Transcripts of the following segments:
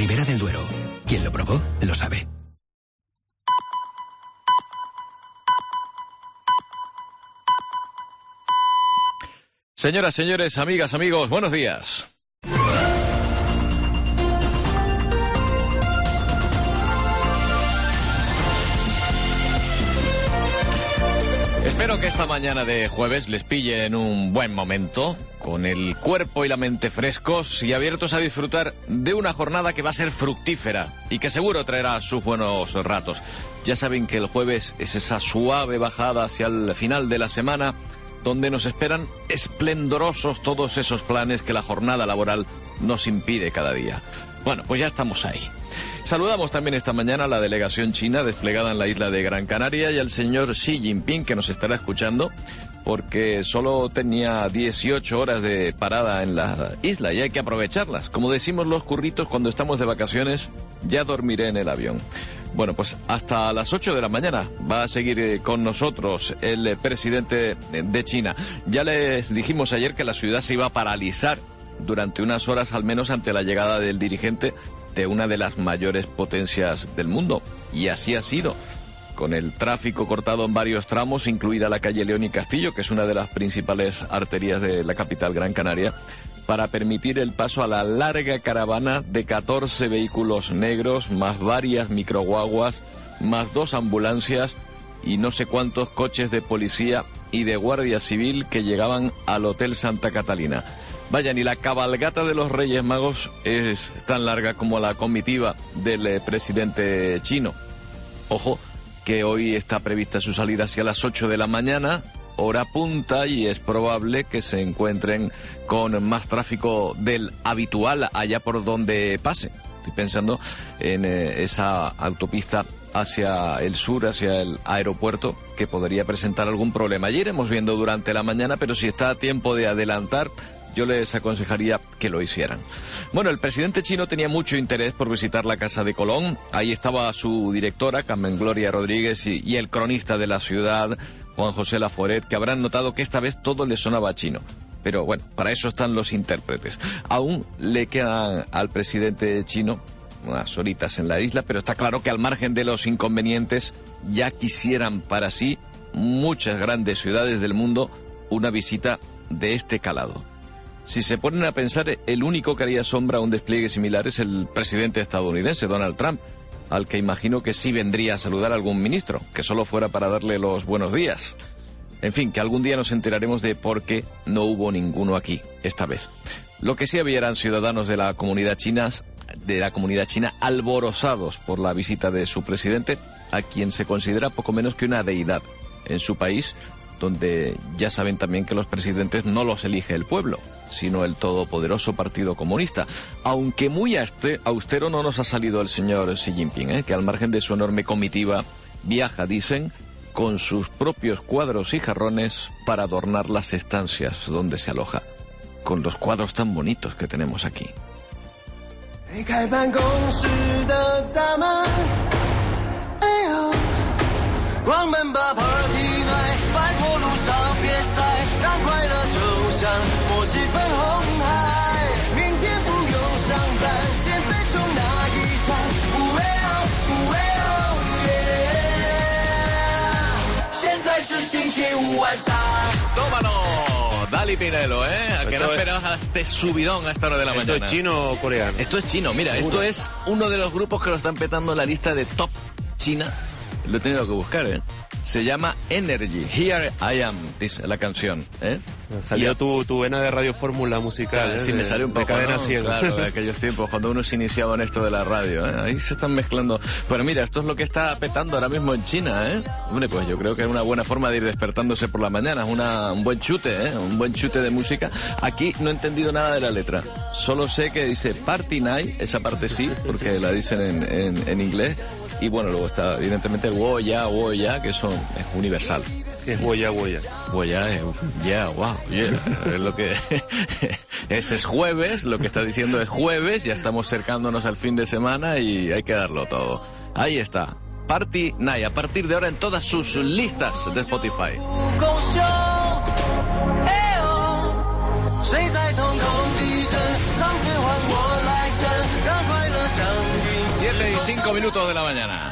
Ribera del Duero. Quien lo probó, lo sabe. Señoras, señores, amigas, amigos, buenos días. Espero que esta mañana de jueves les pille en un buen momento, con el cuerpo y la mente frescos y abiertos a disfrutar de una jornada que va a ser fructífera y que seguro traerá sus buenos ratos. Ya saben que el jueves es esa suave bajada hacia el final de la semana, donde nos esperan esplendorosos todos esos planes que la jornada laboral nos impide cada día. Bueno, pues ya estamos ahí. Saludamos también esta mañana a la delegación china desplegada en la isla de Gran Canaria y al señor Xi Jinping, que nos estará escuchando, porque solo tenía 18 horas de parada en la isla y hay que aprovecharlas. Como decimos los curritos cuando estamos de vacaciones, ya dormiré en el avión. Bueno, pues hasta las 8 de la mañana va a seguir con nosotros el presidente de China. Ya les dijimos ayer que la ciudad se iba a paralizar durante unas horas al menos ante la llegada del dirigente de una de las mayores potencias del mundo. Y así ha sido, con el tráfico cortado en varios tramos, incluida la calle León y Castillo, que es una de las principales arterias de la capital Gran Canaria, para permitir el paso a la larga caravana de 14 vehículos negros, más varias microguaguas, más 2 ambulancias y no sé cuántos coches de policía y de guardia civil que llegaban al Hotel Santa Catalina. Vayan, y la cabalgata de los Reyes Magos es tan larga como la comitiva del presidente chino. Ojo, que hoy está prevista su salida hacia las 8 de la mañana, hora punta, y es probable que se encuentren con más tráfico del habitual allá por donde pase. Estoy pensando en esa autopista hacia el sur, hacia el aeropuerto, que podría presentar algún problema. Ya iremos viendo durante la mañana, pero si está a tiempo de adelantar, yo les aconsejaría que lo hicieran. Bueno, el presidente chino tenía mucho interés por visitar la Casa de Colón. Ahí estaba su directora, Carmen Gloria Rodríguez, y el cronista de la ciudad, Juan José Laforet, que habrán notado que esta vez todo le sonaba chino. Pero bueno, para eso están los intérpretes. Aún le quedan al presidente chino unas horitas en la isla, pero está claro que al margen de los inconvenientes, ya quisieran para sí muchas grandes ciudades del mundo una visita de este calado. Si se ponen a pensar, el único que haría sombra a un despliegue similar es el presidente estadounidense, Donald Trump, al que imagino que sí vendría a saludar a algún ministro, que solo fuera para darle los buenos días. En fin, que algún día nos enteraremos de por qué no hubo ninguno aquí, esta vez. Lo que sí había eran ciudadanos de la comunidad china alborozados por la visita de su presidente, a quien se considera poco menos que una deidad en su país, donde ya saben también que los presidentes no los elige el pueblo, sino el todopoderoso Partido Comunista. Aunque muy austero no nos ha salido el señor Xi Jinping, que al margen de su enorme comitiva viaja, dicen, con sus propios cuadros y jarrones para adornar las estancias donde se aloja, con los cuadros tan bonitos que tenemos aquí. ¡Tómalo! Dali Pinelo, ¿A que no esperabas a este subidón a esta hora de la mañana? ¿Esto es chino o coreano? Esto es chino, mira, esto es uno de los grupos que lo están petando en la lista de top China. Lo he tenido que buscar, Se llama Energy. Here I Am, dice la canción, Salió tu vena de radio fórmula musical, claro, sí, me salió un poco, de cadena 100. Claro, de aquellos tiempos, cuando uno se iniciaba en esto de la radio, Ahí se están mezclando. Pero mira, esto es lo que está petando ahora mismo en China, Hombre, pues yo creo que es una buena forma de ir despertándose por la mañana. Es un buen chute, un buen chute de música. Aquí no he entendido nada de la letra. Solo sé que dice Party Night, esa parte sí, porque la dicen en inglés. Y bueno, luego está evidentemente Woya, que eso es universal. Sí, es Woya. Woya es wow, es lo que ese es jueves, lo que está diciendo es jueves, ya estamos acercándonos al fin de semana y hay que darlo todo. Ahí está, Party Night, a partir de ahora en todas sus listas de Spotify. 5 minutos de la mañana.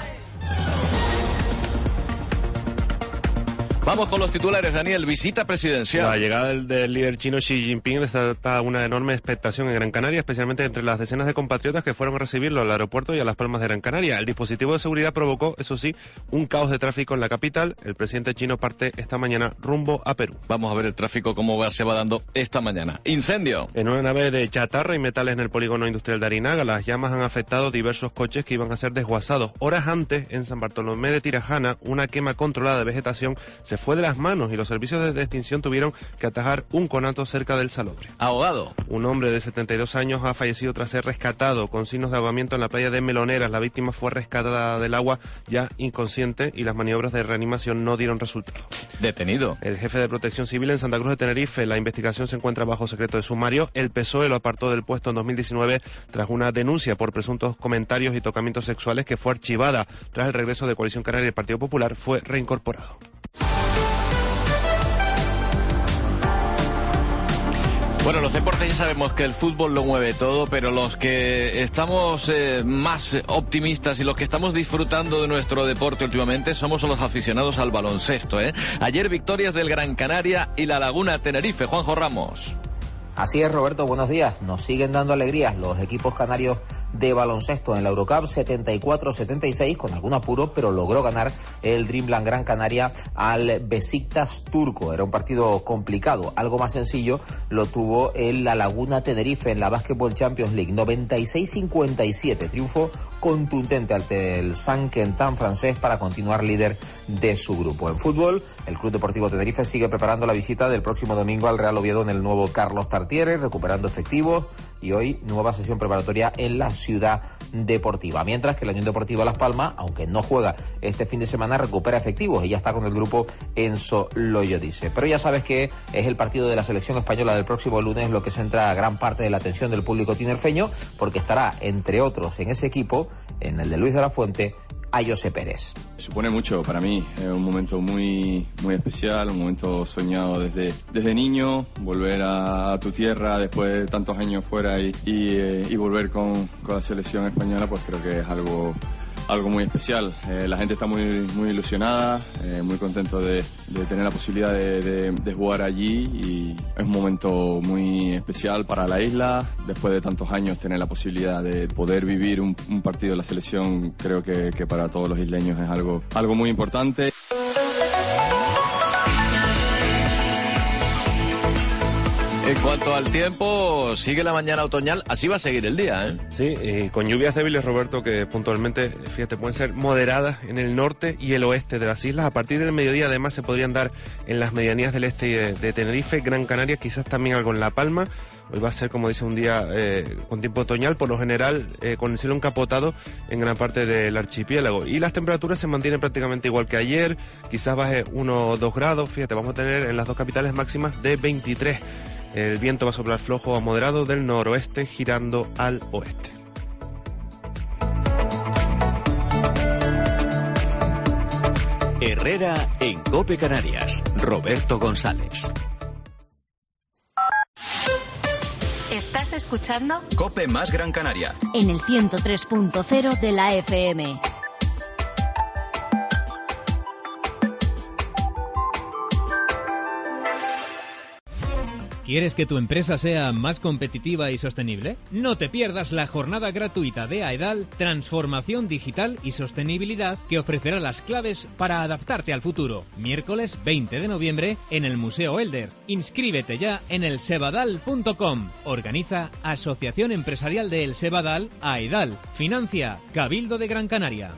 Vamos con los titulares, Daniel. Visita presidencial. La llegada del líder chino Xi Jinping desata una enorme expectación en Gran Canaria, especialmente entre las decenas de compatriotas que fueron a recibirlo al aeropuerto y a Las Palmas de Gran Canaria. El dispositivo de seguridad provocó, eso sí, un caos de tráfico en la capital. El presidente chino parte esta mañana rumbo a Perú. Vamos a ver el tráfico cómo se va dando esta mañana. Incendio. En una nave de chatarra y metales en el polígono industrial de Arinaga, las llamas han afectado diversos coches que iban a ser desguazados. Horas antes, en San Bartolomé de Tirajana, una quema controlada de vegetación se fue de las manos y los servicios de extinción tuvieron que atajar un conato cerca del salobre. Ahogado. Un hombre de 72 años ha fallecido tras ser rescatado con signos de ahogamiento en la playa de Meloneras. La víctima fue rescatada del agua ya inconsciente y las maniobras de reanimación no dieron resultado. Detenido. El jefe de Protección Civil en Santa Cruz de Tenerife. La investigación se encuentra bajo secreto de sumario. El PSOE lo apartó del puesto en 2019 tras una denuncia por presuntos comentarios y tocamientos sexuales que fue archivada. Tras el regreso de Coalición Canaria y el Partido Popular fue reincorporado. Bueno, los deportes ya sabemos que el fútbol lo mueve todo, pero los que estamos más optimistas y los que estamos disfrutando de nuestro deporte últimamente somos los aficionados al baloncesto, ¿eh? Ayer victorias del Gran Canaria y la Laguna Tenerife. Juanjo Ramos. Así es, Roberto, buenos días. Nos siguen dando alegrías los equipos canarios de baloncesto en la Eurocup, 74-76, con algún apuro, pero logró ganar el Dreamland Gran Canaria al Besiktas turco. Era un partido complicado. Algo más sencillo lo tuvo el La Laguna Tenerife en la Basketball Champions League, 96-57. Triunfo contundente ante el Saint-Quentin francés para continuar líder de su grupo. En fútbol, el Club Deportivo Tenerife sigue preparando la visita del próximo domingo al Real Oviedo en el nuevo Carlos Tartiere, recuperando efectivos, y hoy nueva sesión preparatoria en la Ciudad Deportiva. Mientras que la Unión Deportiva Las Palmas, aunque no juega este fin de semana, recupera efectivos y ya está con el grupo Enzo Loyodice. Pero ya sabes que es el partido de la selección española del próximo lunes lo que centra gran parte de la atención del público tinerfeño, porque estará, entre otros, en ese equipo, en el de Luis de la Fuente, a José Pérez. Supone mucho para mí, es un momento muy especial, un momento soñado desde niño, volver a tu tierra después de tantos años fuera y volver con la selección española, pues creo que es algo muy especial. La gente está muy ilusionada, muy contento de tener la posibilidad de jugar allí, y es un momento muy especial para la isla. Después de tantos años tener la posibilidad de poder vivir un partido de la selección, creo que para todos los isleños es algo muy importante. En cuanto al tiempo, sigue la mañana otoñal, así va a seguir el día, ¿eh? Sí, con lluvias débiles, Roberto, que puntualmente, fíjate, pueden ser moderadas en el norte y el oeste de las islas. A partir del mediodía, además, se podrían dar en las medianías del este de Tenerife, Gran Canaria, quizás también algo en La Palma. Hoy va a ser, como dice, un día con tiempo otoñal, por lo general con el cielo encapotado en gran parte del archipiélago. Y las temperaturas se mantienen prácticamente igual que ayer, quizás baje 1 o 2 grados. Fíjate, vamos a tener en las dos capitales máximas de 23. El viento va a soplar flojo a moderado del noroeste, girando al oeste. Herrera en COPE Canarias. Roberto González. ¿Estás escuchando? COPE más Gran Canaria. En el 103.0 de la FM. ¿Quieres que tu empresa sea más competitiva y sostenible? No te pierdas la jornada gratuita de AEDAL Transformación Digital y Sostenibilidad, que ofrecerá las claves para adaptarte al futuro. Miércoles 20 de noviembre en el Museo Elder. Inscríbete ya en elsebadal.com. Organiza Asociación Empresarial de El Sebadal, AEDAL. Financia Cabildo de Gran Canaria.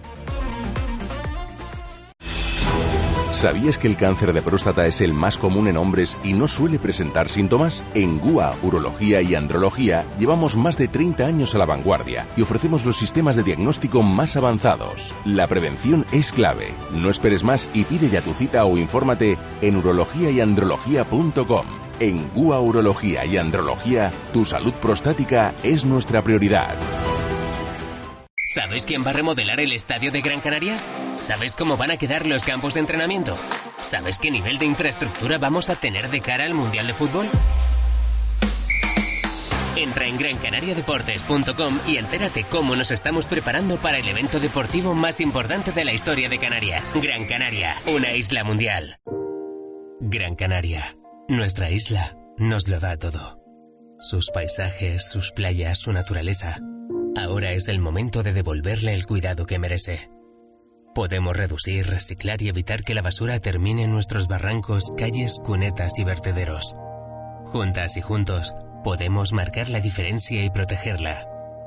¿Sabías que el cáncer de próstata es el más común en hombres y no suele presentar síntomas? En GUA, Urología y Andrología llevamos más de 30 años a la vanguardia y ofrecemos los sistemas de diagnóstico más avanzados. La prevención es clave. No esperes más y pide ya tu cita o infórmate en urologiayandrología.com. En GUA, Urología y Andrología, tu salud prostática es nuestra prioridad. ¿Sabes quién va a remodelar el estadio de Gran Canaria? ¿Sabes cómo van a quedar los campos de entrenamiento? ¿Sabes qué nivel de infraestructura vamos a tener de cara al Mundial de Fútbol? Entra en grancanariadeportes.com y entérate cómo nos estamos preparando para el evento deportivo más importante de la historia de Canarias. Gran Canaria, una isla mundial. Gran Canaria, nuestra isla, nos lo da todo. Sus paisajes, sus playas, su naturaleza. Ahora es el momento de devolverle el cuidado que merece. Podemos reducir, reciclar y evitar que la basura termine en nuestros barrancos, calles, cunetas y vertederos. Juntas y juntos, podemos marcar la diferencia y protegerla.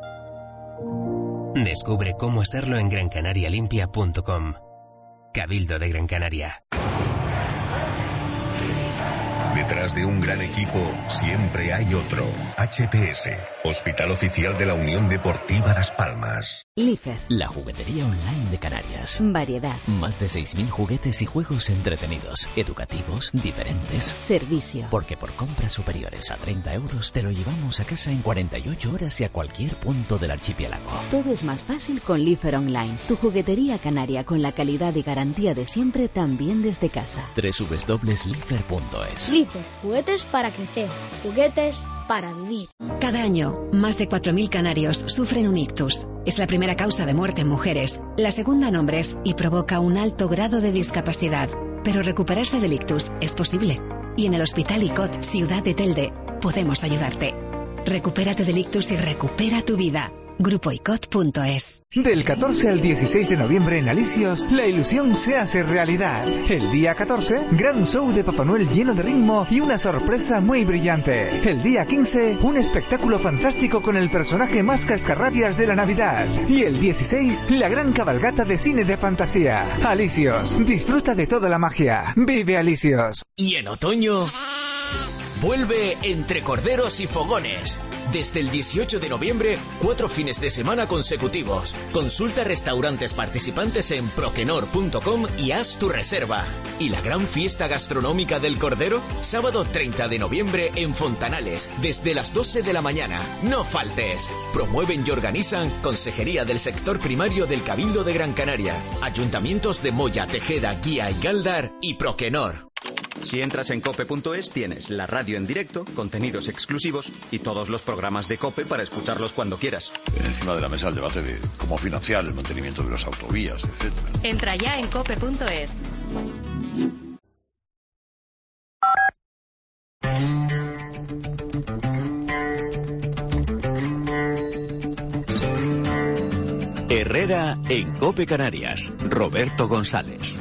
Descubre cómo hacerlo en grancanarialimpia.com. Cabildo de Gran Canaria. Detrás de un gran equipo siempre hay otro. HPS, Hospital Oficial de la Unión Deportiva Las Palmas. Lifer, la juguetería online de Canarias. Variedad. Más de 6.000 juguetes y juegos entretenidos, educativos, diferentes. Servicio. Porque por compras superiores a 30 euros te lo llevamos a casa en 48 horas y a cualquier punto del archipiélago. Todo es más fácil con Lifer Online. Tu juguetería canaria con la calidad y garantía de siempre, también desde casa. www.lifer.es. Lifer, juguetes para crecer, juguetes para vivir. Cada año, más de 4.000 canarios sufren un ictus. Es la primera causa de muerte en mujeres, la segunda en hombres y provoca un alto grado de discapacidad. Pero recuperarse del ictus es posible. Y en el Hospital ICOT Ciudad de Telde podemos ayudarte. Recupérate del ictus y recupera tu vida. grupoicot.es. Del 14 al 16 de noviembre en Alisios, la ilusión se hace realidad. El día 14, gran show de Papá Noel lleno de ritmo y una sorpresa muy brillante. El día 15, un espectáculo fantástico con el personaje más cascarrabias de la Navidad. Y el 16, la gran cabalgata de cine de fantasía. Alisios, disfruta de toda la magia. Vive Alisios. Y en otoño vuelve Entre Corderos y Fogones. Desde el 18 de noviembre, 4 fines de semana consecutivos. Consulta restaurantes participantes en proquenor.com y haz tu reserva. ¿Y la gran fiesta gastronómica del Cordero? Sábado 30 de noviembre en Fontanales, desde las 12 de la mañana. ¡No faltes! Promueven y organizan Consejería del Sector Primario del Cabildo de Gran Canaria, Ayuntamientos de Moya, Tejeda, Guía y Galdar y Proquenor. Si entras en cope.es tienes la radio en directo, contenidos exclusivos y todos los programas de COPE para escucharlos cuando quieras. Encima de la mesa el debate de cómo financiar el mantenimiento de las autovías, etc. Entra ya en cope.es. Herrera en Cope Canarias. Roberto González.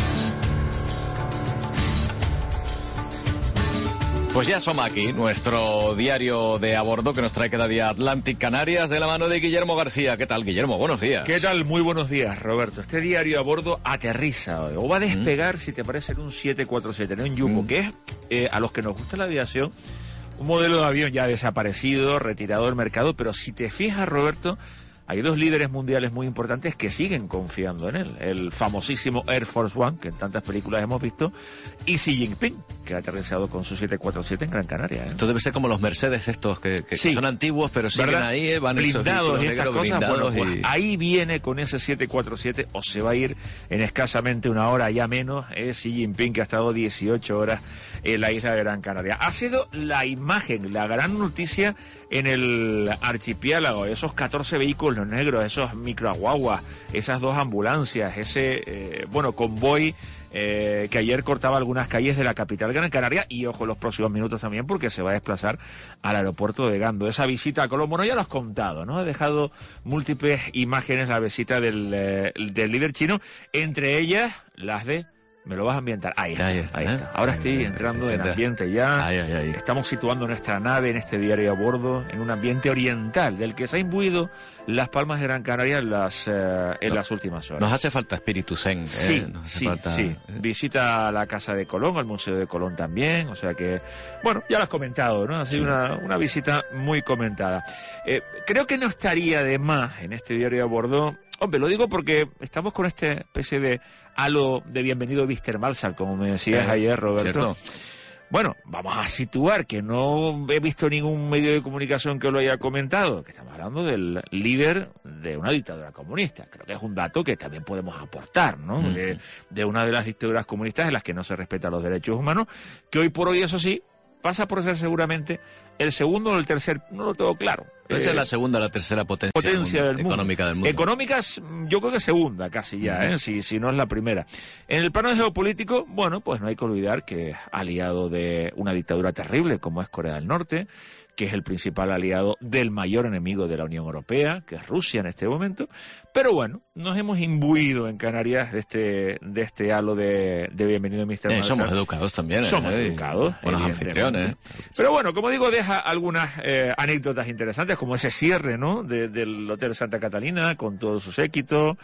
Pues ya somos aquí, nuestro diario de a bordo que nos trae cada día Atlantic Canarias de la mano de Guillermo García. ¿Qué tal, Guillermo? Buenos días. ¿Qué tal? Muy buenos días, Roberto. Este diario a bordo aterriza hoy, o va a despegar, si te parece, en un 747, en un Jumbo, que es, a los que nos gusta la aviación, un modelo de avión ya desaparecido, retirado del mercado, pero si te fijas, Roberto, hay dos líderes mundiales muy importantes que siguen confiando en él. El famosísimo Air Force One, que en tantas películas hemos visto, y Xi Jinping, que ha aterrizado con su 747 en Gran Canaria. Esto debe ser como los Mercedes estos, que sí, son antiguos, pero siguen, ¿verdad?, ahí, van blindados y estas cosas. Blindados, bueno, pues ahí viene con ese 747, o se va a ir en escasamente una hora, ya menos, Xi Jinping, que ha estado 18 horas en la isla de Gran Canaria. Ha sido la imagen, la gran noticia en el archipiélago, esos 14 vehículos negros, esos microaguaguas, esas dos ambulancias, ese convoy que ayer cortaba algunas calles de la capital Gran Canaria, y ojo los próximos minutos también, porque se va a desplazar al aeropuerto de Gando. Esa visita a Colombo, no, ya lo has contado, ¿no? He dejado múltiples imágenes la visita del líder chino, entre ellas las de... Me lo vas a ambientar. Ahí está. Ahora estoy entrando en ambiente ya. Estamos situando nuestra nave en este diario a bordo en un ambiente oriental del que se ha imbuido Las Palmas de Gran Canaria en las últimas horas. Nos hace falta espíritu zen. Sí. Visita a la Casa de Colón, al Museo de Colón también. O sea que, bueno, ya lo has comentado, ¿no? Ha sido una visita muy comentada. Creo que no estaría de más en este diario a bordo. Hombre, lo digo porque estamos con esta especie de halo de bienvenido Mr. Marshall, como me decías ayer, Roberto. ¿Cierto? Bueno, vamos a situar que no he visto ningún medio de comunicación que lo haya comentado, que estamos hablando del líder de una dictadura comunista. Creo que es un dato que también podemos aportar, ¿no? De una de las dictaduras comunistas en las que no se respetan los derechos humanos, que hoy por hoy, eso sí, pasa por ser seguramente el segundo o el tercer, no lo tengo claro. Esa es la segunda o la tercera potencia del mundo. Económica del mundo. Económicas, yo creo que segunda casi ya, si no es la primera. En el plano geopolítico, bueno, pues no hay que olvidar que es aliado de una dictadura terrible como es Corea del Norte, que es el principal aliado del mayor enemigo de la Unión Europea, que es Rusia en este momento. Pero bueno, nos hemos imbuido en Canarias de este halo de bienvenido, Mr. Somos educados también. Somos educados. Buenos anfitriones. Pero bueno, como digo, deja algunas anécdotas interesantes, como ese cierre, ¿no?, del Hotel Santa Catalina, con todo su séquito.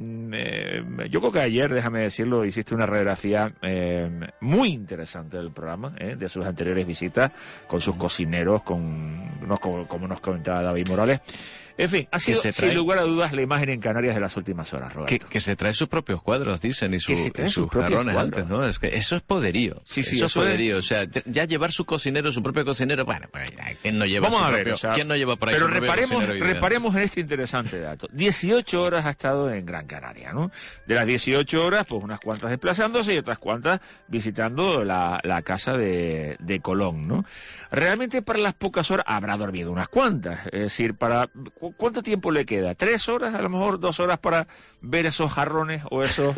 Yo creo que ayer, déjame decirlo, hiciste una radiografía muy interesante del programa, de sus anteriores visitas, con sus cocineros, como nos comentaba David Morales. En fin, ha sido sin lugar a dudas la imagen en Canarias de las últimas horas, Roberto. Que se trae sus propios cuadros, dicen, y sus jarrones antes, ¿no? Es que eso es poderío. Sí, eso es poderío. O sea, ya llevar su cocinero, su propio cocinero, bueno, pues, ¿quién no lleva ¿quién no lleva por ahí? Pero reparemos en este interesante dato. 18 horas ha estado en Gran Canaria, ¿no? De las 18 horas, pues unas cuantas desplazándose y otras cuantas visitando la casa de Colón, ¿no? Realmente para las pocas horas habrá dormido unas cuantas. Es decir, ¿cuánto tiempo le queda? ¿3 horas? A lo mejor 2 horas para ver esos jarrones o esos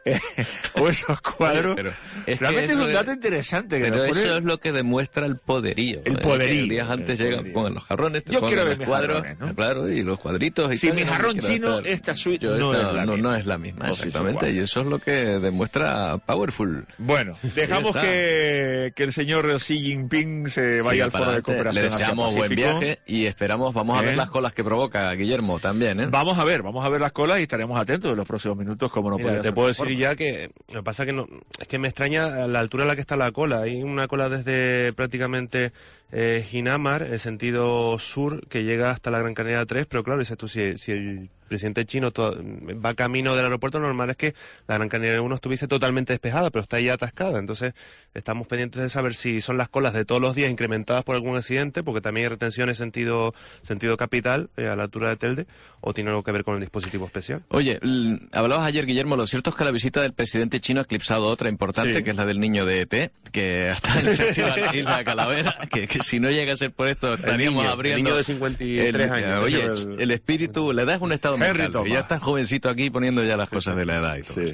cuadros. Pero realmente es un dato interesante. Pero eso es lo que demuestra el poderío. El poderío. Días antes llegan, pongan los jarrones, yo quiero ver los cuadros, jarrones, ¿no? Claro, y los cuadritos. Y si mi jarrón chino, esta suite no es la misma, exactamente. Y eso es lo que demuestra Powerful. Bueno, dejamos que el señor Xi Jinping se vaya al foro de cooperación. Le deseamos buen viaje y vamos a ver las colas que provoca Guillermo también, ¿eh? Vamos a ver las colas y estaremos atentos en los próximos minutos, como no puede ser. Te puedo decir ya que lo que pasa es que me extraña la altura a la que está la cola. Hay una cola desde prácticamente Ginamar, en sentido sur, que llega hasta la Gran Canaria 3, pero claro, dices tú, si el presidente chino va camino del aeropuerto, normal es que la Gran Canaria 1 estuviese totalmente despejada, pero está ahí atascada. Entonces estamos pendientes de saber si son las colas de todos los días incrementadas por algún accidente, porque también hay retenciones sentido capital, a la altura de Telde, o tiene algo que ver con el dispositivo especial. Oye, hablabas ayer, Guillermo, lo cierto es que la visita del presidente chino ha eclipsado otra importante, que es la del niño de ET, que hasta en el Festival Isla de Calavera, que si no llega a ser por esto estaríamos abriendo... El niño de 53 años. Oye, el espíritu, la edad es un estado mental, y ya estás jovencito aquí poniendo ya las cosas de la edad y todo.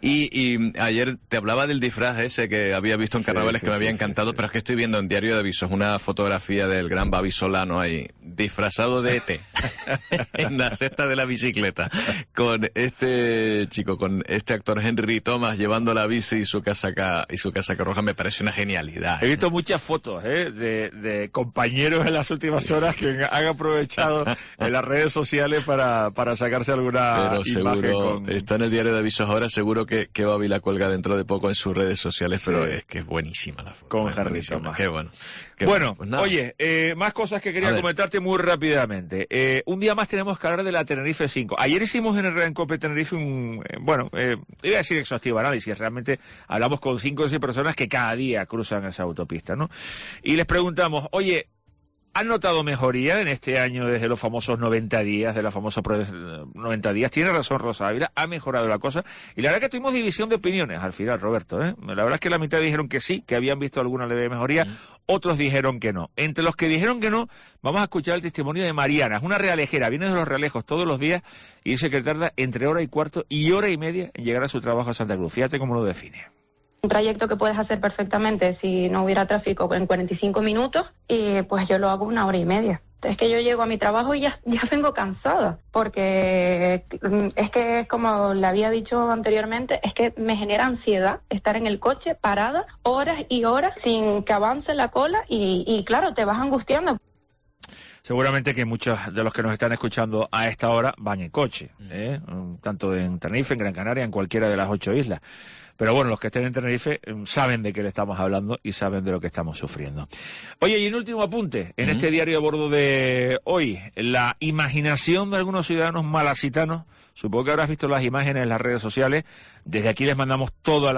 Y ayer te hablaba del disfraz ese que había visto en carnavales, que me había encantado, pero es que estoy viendo en Diario de Avisos una fotografía del gran Babi Solano ahí, disfrazado de ET, en la cesta de la bicicleta, con este chico, con este actor Henry Thomas llevando la bici y su casaca roja. Me parece una genialidad. He visto muchas fotos de compañeros en las últimas horas que han aprovechado en las redes sociales para sacarse alguna pero imagen. Seguro, está en el Diario de Avisos ahora, seguro que Babi la cuelga dentro de poco en sus redes sociales, pero es que es buenísima la foto. Con Henry Thomas. Qué bueno. Pues oye, más cosas que quería comentarte muy rápidamente. Un día más tenemos que hablar de la Tenerife 5. Ayer hicimos en el Gran Cope Tenerife iba a decir exhaustivo análisis. Realmente hablamos con 5 o 6 personas que cada día cruzan esa autopista, ¿no? Y les preguntamos, oye, ¿han notado mejoría en este año desde los famosos 90 días, de la famosa 90 días? Tiene razón Rosa Ávila, ha mejorado la cosa. Y la verdad que tuvimos división de opiniones al final, Roberto, ¿eh? La verdad es que la mitad dijeron que sí, que habían visto alguna leve mejoría, otros dijeron que no. Entre los que dijeron que no, vamos a escuchar el testimonio de Mariana, es una realejera, viene de los Realejos todos los días y dice que tarda entre hora y cuarto y hora y media en llegar a su trabajo a Santa Cruz. Fíjate cómo lo define. Un trayecto que puedes hacer perfectamente si no hubiera tráfico en 45 minutos y pues yo lo hago 1 hora y media. Es que yo llego a mi trabajo y ya vengo cansada, porque es que, como le había dicho anteriormente, es que me genera ansiedad estar en el coche parada horas y horas sin que avance la cola y claro, te vas angustiando. Seguramente que muchos de los que nos están escuchando a esta hora van en coche, tanto en Tenerife, en Gran Canaria, en cualquiera de las 8 islas. Pero bueno, los que estén en Tenerife saben de qué le estamos hablando y saben de lo que estamos sufriendo. Oye, y un último apunte, en este diario a bordo de hoy, la imaginación de algunos ciudadanos malasitanos. Supongo que habrás visto las imágenes en las redes sociales. Desde aquí les mandamos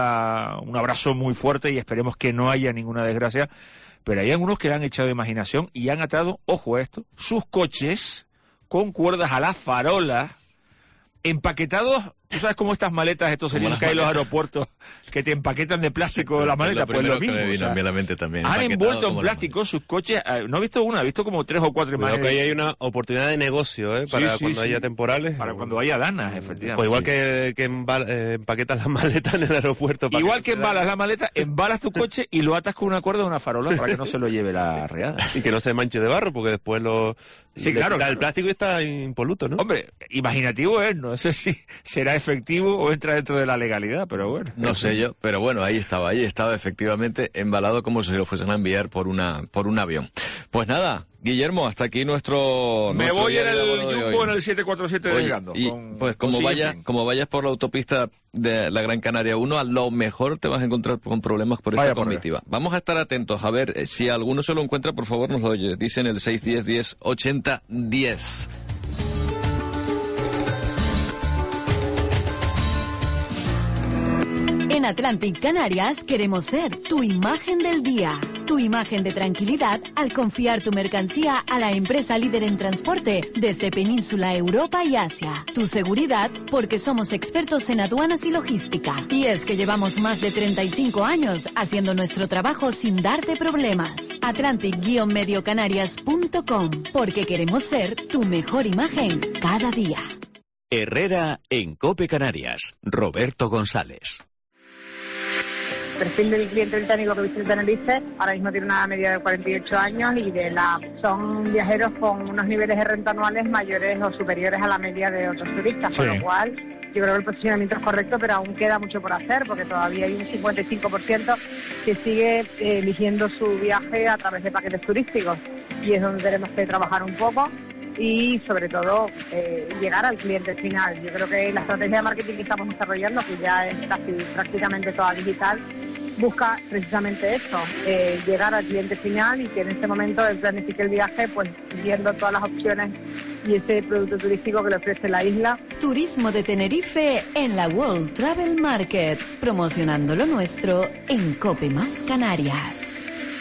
un abrazo muy fuerte y esperemos que no haya ninguna desgracia. Pero hay algunos que le han echado imaginación y han atado, ojo a esto, sus coches con cuerdas a las farolas, empaquetados ¿Tú sabes cómo estas maletas, estos serían que hay en los aeropuertos, que te empaquetan de plástico la maleta? Pues lo mismo. Me vino a mí a la mente también. Han envuelto en plástico sus coches. No he visto una, he visto como 3 o 4 imágenes. Creo que ahí hay una oportunidad de negocio, para cuando haya temporales. Para cuando haya danas, efectivamente. Pues igual que empaquetas las maletas en el aeropuerto. Igual que embalas la maleta, embalas tu coche y lo atas con una cuerda de una farola para que no se lo lleve la reada. Y que no se manche de barro, porque después claro. El plástico está impoluto, ¿no? Hombre, imaginativo es, no sé si será efectivo o entra dentro de la legalidad, pero bueno. No sé yo, pero bueno, ahí estaba efectivamente embalado como si lo fuesen a enviar por un avión. Pues nada, Guillermo, hasta aquí nuestro Me voy en el Jumbo en el 747 de Gando. Pues como vayas por la autopista de la Gran Canaria 1, a lo mejor te vas a encontrar con problemas por esta comitiva. Vamos a estar atentos a ver si alguno se lo encuentra, por favor nos lo dice en el 610 10 80 10. En Atlantic Canarias queremos ser tu imagen del día, tu imagen de tranquilidad al confiar tu mercancía a la empresa líder en transporte desde Península, Europa y Asia. Tu seguridad porque somos expertos en aduanas y logística. Y es que llevamos más de 35 años haciendo nuestro trabajo sin darte problemas. Atlantic-mediocanarias.com, porque queremos ser tu mejor imagen cada día. Herrera en COPE Canarias. Roberto González. El perfil del cliente británico que visita Tenerife ahora mismo tiene una media de 48 años y son viajeros con unos niveles de renta anuales mayores o superiores a la media de otros turistas, con lo cual yo creo que el posicionamiento es correcto, pero aún queda mucho por hacer porque todavía hay un 55% que sigue eligiendo su viaje a través de paquetes turísticos y es donde tenemos que trabajar un poco y sobre todo llegar al cliente final. Yo creo que la estrategia de marketing que estamos desarrollando, que ya es casi prácticamente toda digital, busca precisamente eso, llegar al cliente final y que en este momento él planifique el viaje pues viendo todas las opciones y ese producto turístico que le ofrece la isla. Turismo de Tenerife en la World Travel Market, promocionando lo nuestro en COPE Más Canarias.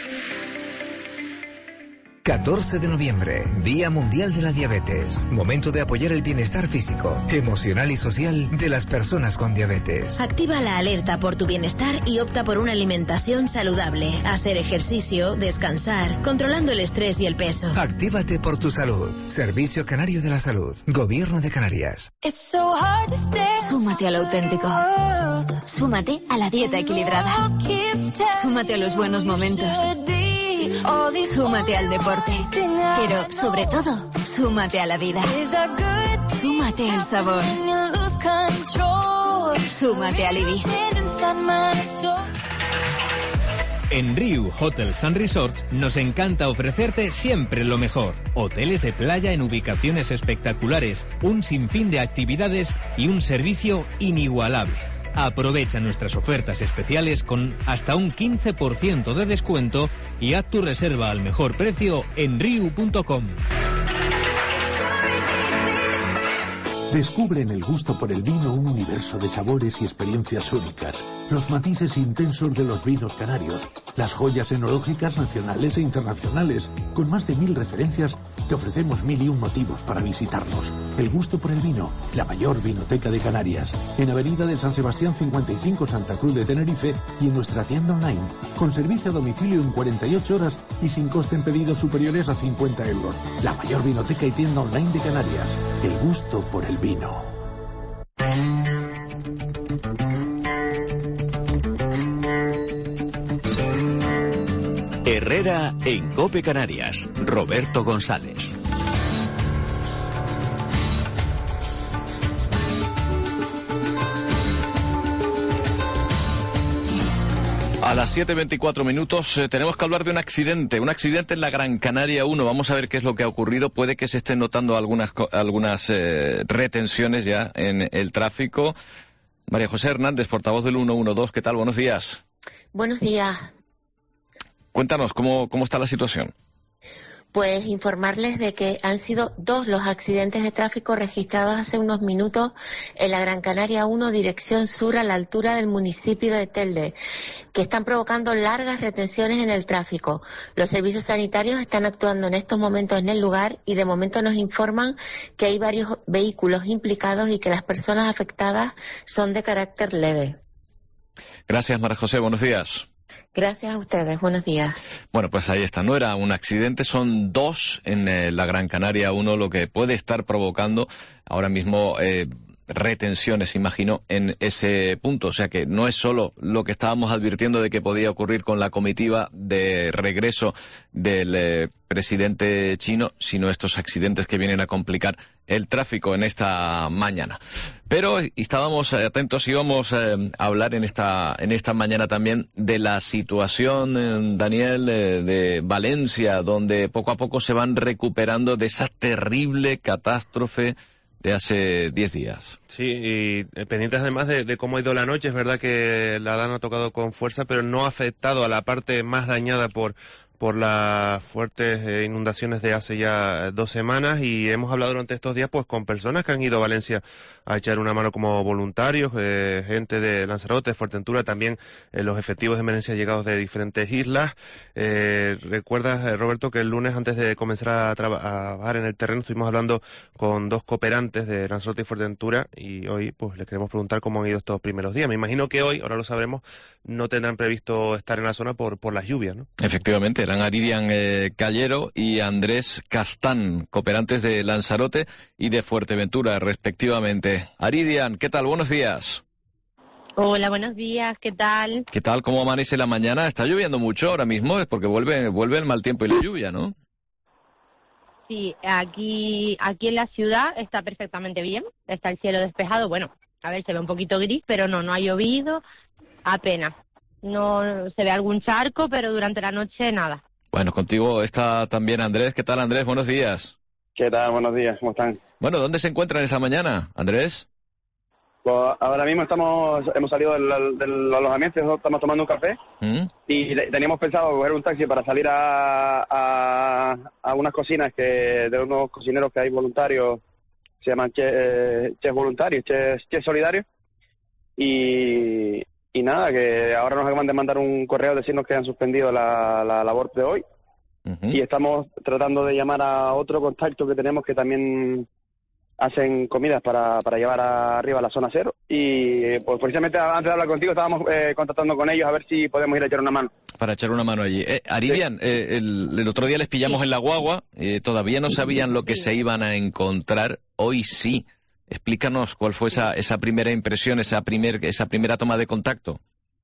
14 de noviembre, Día Mundial de la Diabetes. Momento de apoyar el bienestar físico, emocional y social de las personas con diabetes. Activa la alerta por tu bienestar y opta por una alimentación saludable, hacer ejercicio, descansar, controlando el estrés y el peso. Actívate por tu salud. Servicio Canario de la Salud. Gobierno de Canarias. Súmate a lo auténtico. Súmate a la dieta equilibrada. Súmate a los buenos momentos. Súmate al deporte, pero sobre todo, súmate a la vida. Súmate al sabor. Súmate al Ibis. En Riu Hotels and Resorts nos encanta ofrecerte siempre lo mejor. Hoteles de playa en ubicaciones espectaculares, un sinfín de actividades y un servicio inigualable. Aprovecha nuestras ofertas especiales con hasta un 15% de descuento y haz tu reserva al mejor precio en riu.com. Descubre en el gusto por el vino un universo de sabores y experiencias únicas, los matices intensos de los vinos canarios, las joyas enológicas nacionales e internacionales. Con más de 1000 referencias, te ofrecemos 1001 motivos para visitarnos. El gusto por el vino, la mayor vinoteca de Canarias, en Avenida de San Sebastián 55, Santa Cruz de Tenerife, y en nuestra tienda online, con servicio a domicilio en 48 horas y sin coste en pedidos superiores a 50 euros. La mayor vinoteca y tienda online de Canarias. El gusto por el vino. Herrera en COPE Canarias. Roberto González. A las 7:24 minutos tenemos que hablar de un accidente en la Gran Canaria 1. Vamos a ver qué es lo que ha ocurrido. Puede que se estén notando algunas retenciones ya en el tráfico. María José Hernández, portavoz del 112, ¿qué tal? Buenos días. Buenos días. Cuéntanos, ¿cómo está la situación? Pues informarles de que han sido 2 los accidentes de tráfico registrados hace unos minutos en la Gran Canaria 1, dirección sur, a la altura del municipio de Telde, que están provocando largas retenciones en el tráfico. Los servicios sanitarios están actuando en estos momentos en el lugar y de momento nos informan que hay varios vehículos implicados y que las personas afectadas son de carácter leve. Gracias, María José. Buenos días. Gracias a ustedes. Buenos días. Bueno, pues ahí está. No era un accidente, son 2 en la Gran Canaria 1, lo que puede estar provocando ahora mismo retenciones, imagino, en ese punto. O sea que no es solo lo que estábamos advirtiendo de que podía ocurrir con la comitiva de regreso del presidente chino, sino estos accidentes que vienen a complicar el tráfico en esta mañana. Pero estábamos atentos y íbamos a hablar en esta mañana también de la situación, Daniel, de Valencia, donde poco a poco se van recuperando de esa terrible catástrofe de hace 10 días. Sí, y pendientes además de cómo ha ido la noche. Es verdad que la DAN ha tocado con fuerza, pero no ha afectado a la parte más dañada por las fuertes inundaciones de hace ya 2 semanas, y hemos hablado durante estos días pues con personas que han ido a Valencia a echar una mano como voluntarios, gente de Lanzarote, de Fuerteventura, también los efectivos de emergencia llegados de diferentes islas. ¿Recuerdas, Roberto, que el lunes, antes de comenzar a trabajar en el terreno, estuvimos hablando con 2 cooperantes de Lanzarote y Fuerteventura, y hoy pues les queremos preguntar cómo han ido estos primeros días? Me imagino que hoy, ahora lo sabremos, no tendrán previsto estar en la zona por las lluvias, ¿no? Efectivamente. Eran Aridian Callero y Andrés Castán, cooperantes de Lanzarote y de Fuerteventura, respectivamente. Aridian, ¿qué tal? Buenos días. Hola, buenos días, ¿qué tal? ¿Qué tal? ¿Cómo amanece la mañana? ¿Está lloviendo mucho ahora mismo? Es porque vuelve el mal tiempo y la lluvia, ¿no? Sí, aquí en la ciudad está perfectamente bien, está el cielo despejado. Bueno, a ver, se ve un poquito gris, pero no ha llovido apenas. No se ve algún charco, pero durante la noche nada. Bueno, contigo está también Andrés. ¿Qué tal, Andrés? Buenos días. ¿Qué tal? Buenos días, ¿cómo están? Bueno, ¿dónde se encuentran esta mañana, Andrés? Pues ahora mismo hemos salido del alojamiento, estamos tomando un café y teníamos pensado coger un taxi para salir a unas cocinas de unos cocineros que hay voluntarios, se llaman chefs voluntarios, chefs solidarios, y nada, que ahora nos acaban de mandar un correo decirnos que han suspendido la labor de hoy. Y estamos tratando de llamar a otro contacto que tenemos que también hacen comidas para llevar arriba a la zona cero, y pues precisamente antes de hablar contigo estábamos contactando con ellos a ver si podemos ir a echar una mano. Para echar una mano allí. Aridian, sí. El otro día les pillamos en la guagua, todavía no sabían lo que se iban a encontrar, hoy sí. Explícanos cuál fue esa primera impresión, esa primera toma de contacto.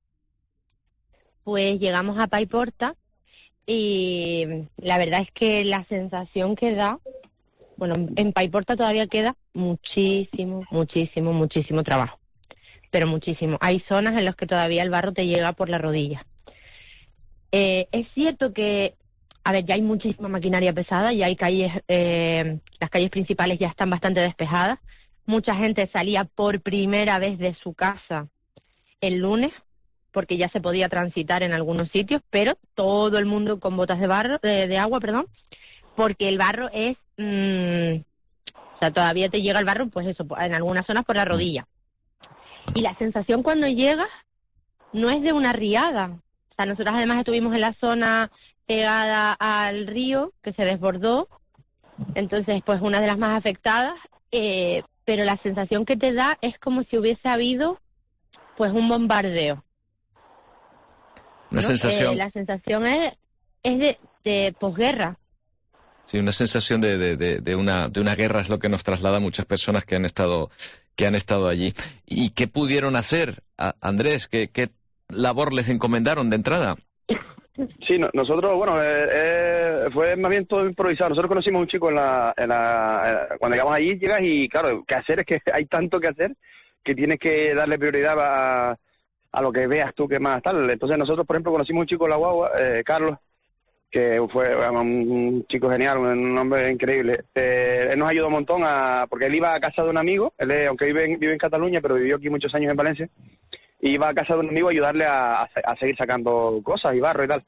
Pues llegamos a Paiporta y la verdad es que la sensación que da, bueno, en Paiporta todavía queda muchísimo trabajo, pero muchísimo. Hay zonas en las que todavía el barro te llega por la rodilla. Es cierto que, a ver, ya hay muchísima maquinaria pesada, ya hay calles, las calles principales ya están bastante despejadas. Mucha gente salía por primera vez de su casa el lunes, porque ya se podía transitar en algunos sitios, pero todo el mundo con botas de agua, porque el barro es, o sea, todavía te llega el barro, pues eso, en algunas zonas por la rodilla. Y la sensación cuando llegas no es de una riada. O sea, nosotros además estuvimos en la zona pegada al río, que se desbordó, entonces pues una de las más afectadas, pero la sensación que te da es como si hubiese habido pues un bombardeo. Una sensación... la sensación es de posguerra. Sí, una sensación de una guerra es lo que nos traslada a muchas personas que han estado allí. ¿Y qué pudieron hacer, Andrés? ¿Qué labor les encomendaron de entrada? Sí, nosotros, bueno, fue más bien todo improvisado. Nosotros conocimos a un chico cuando llegamos allí, llegas y claro, ¿qué hacer? Es que hay tanto que hacer que tienes que darle prioridad a lo que veas tú que más tal. Entonces nosotros, por ejemplo, conocimos a un chico en la guagua, Carlos, que fue un chico genial, un hombre increíble. Él nos ayudó un montón porque él iba a casa de un amigo, aunque vive en Cataluña, pero vivió aquí muchos años en Valencia, y iba a casa de un amigo a ayudarle a seguir sacando cosas y barro y tal.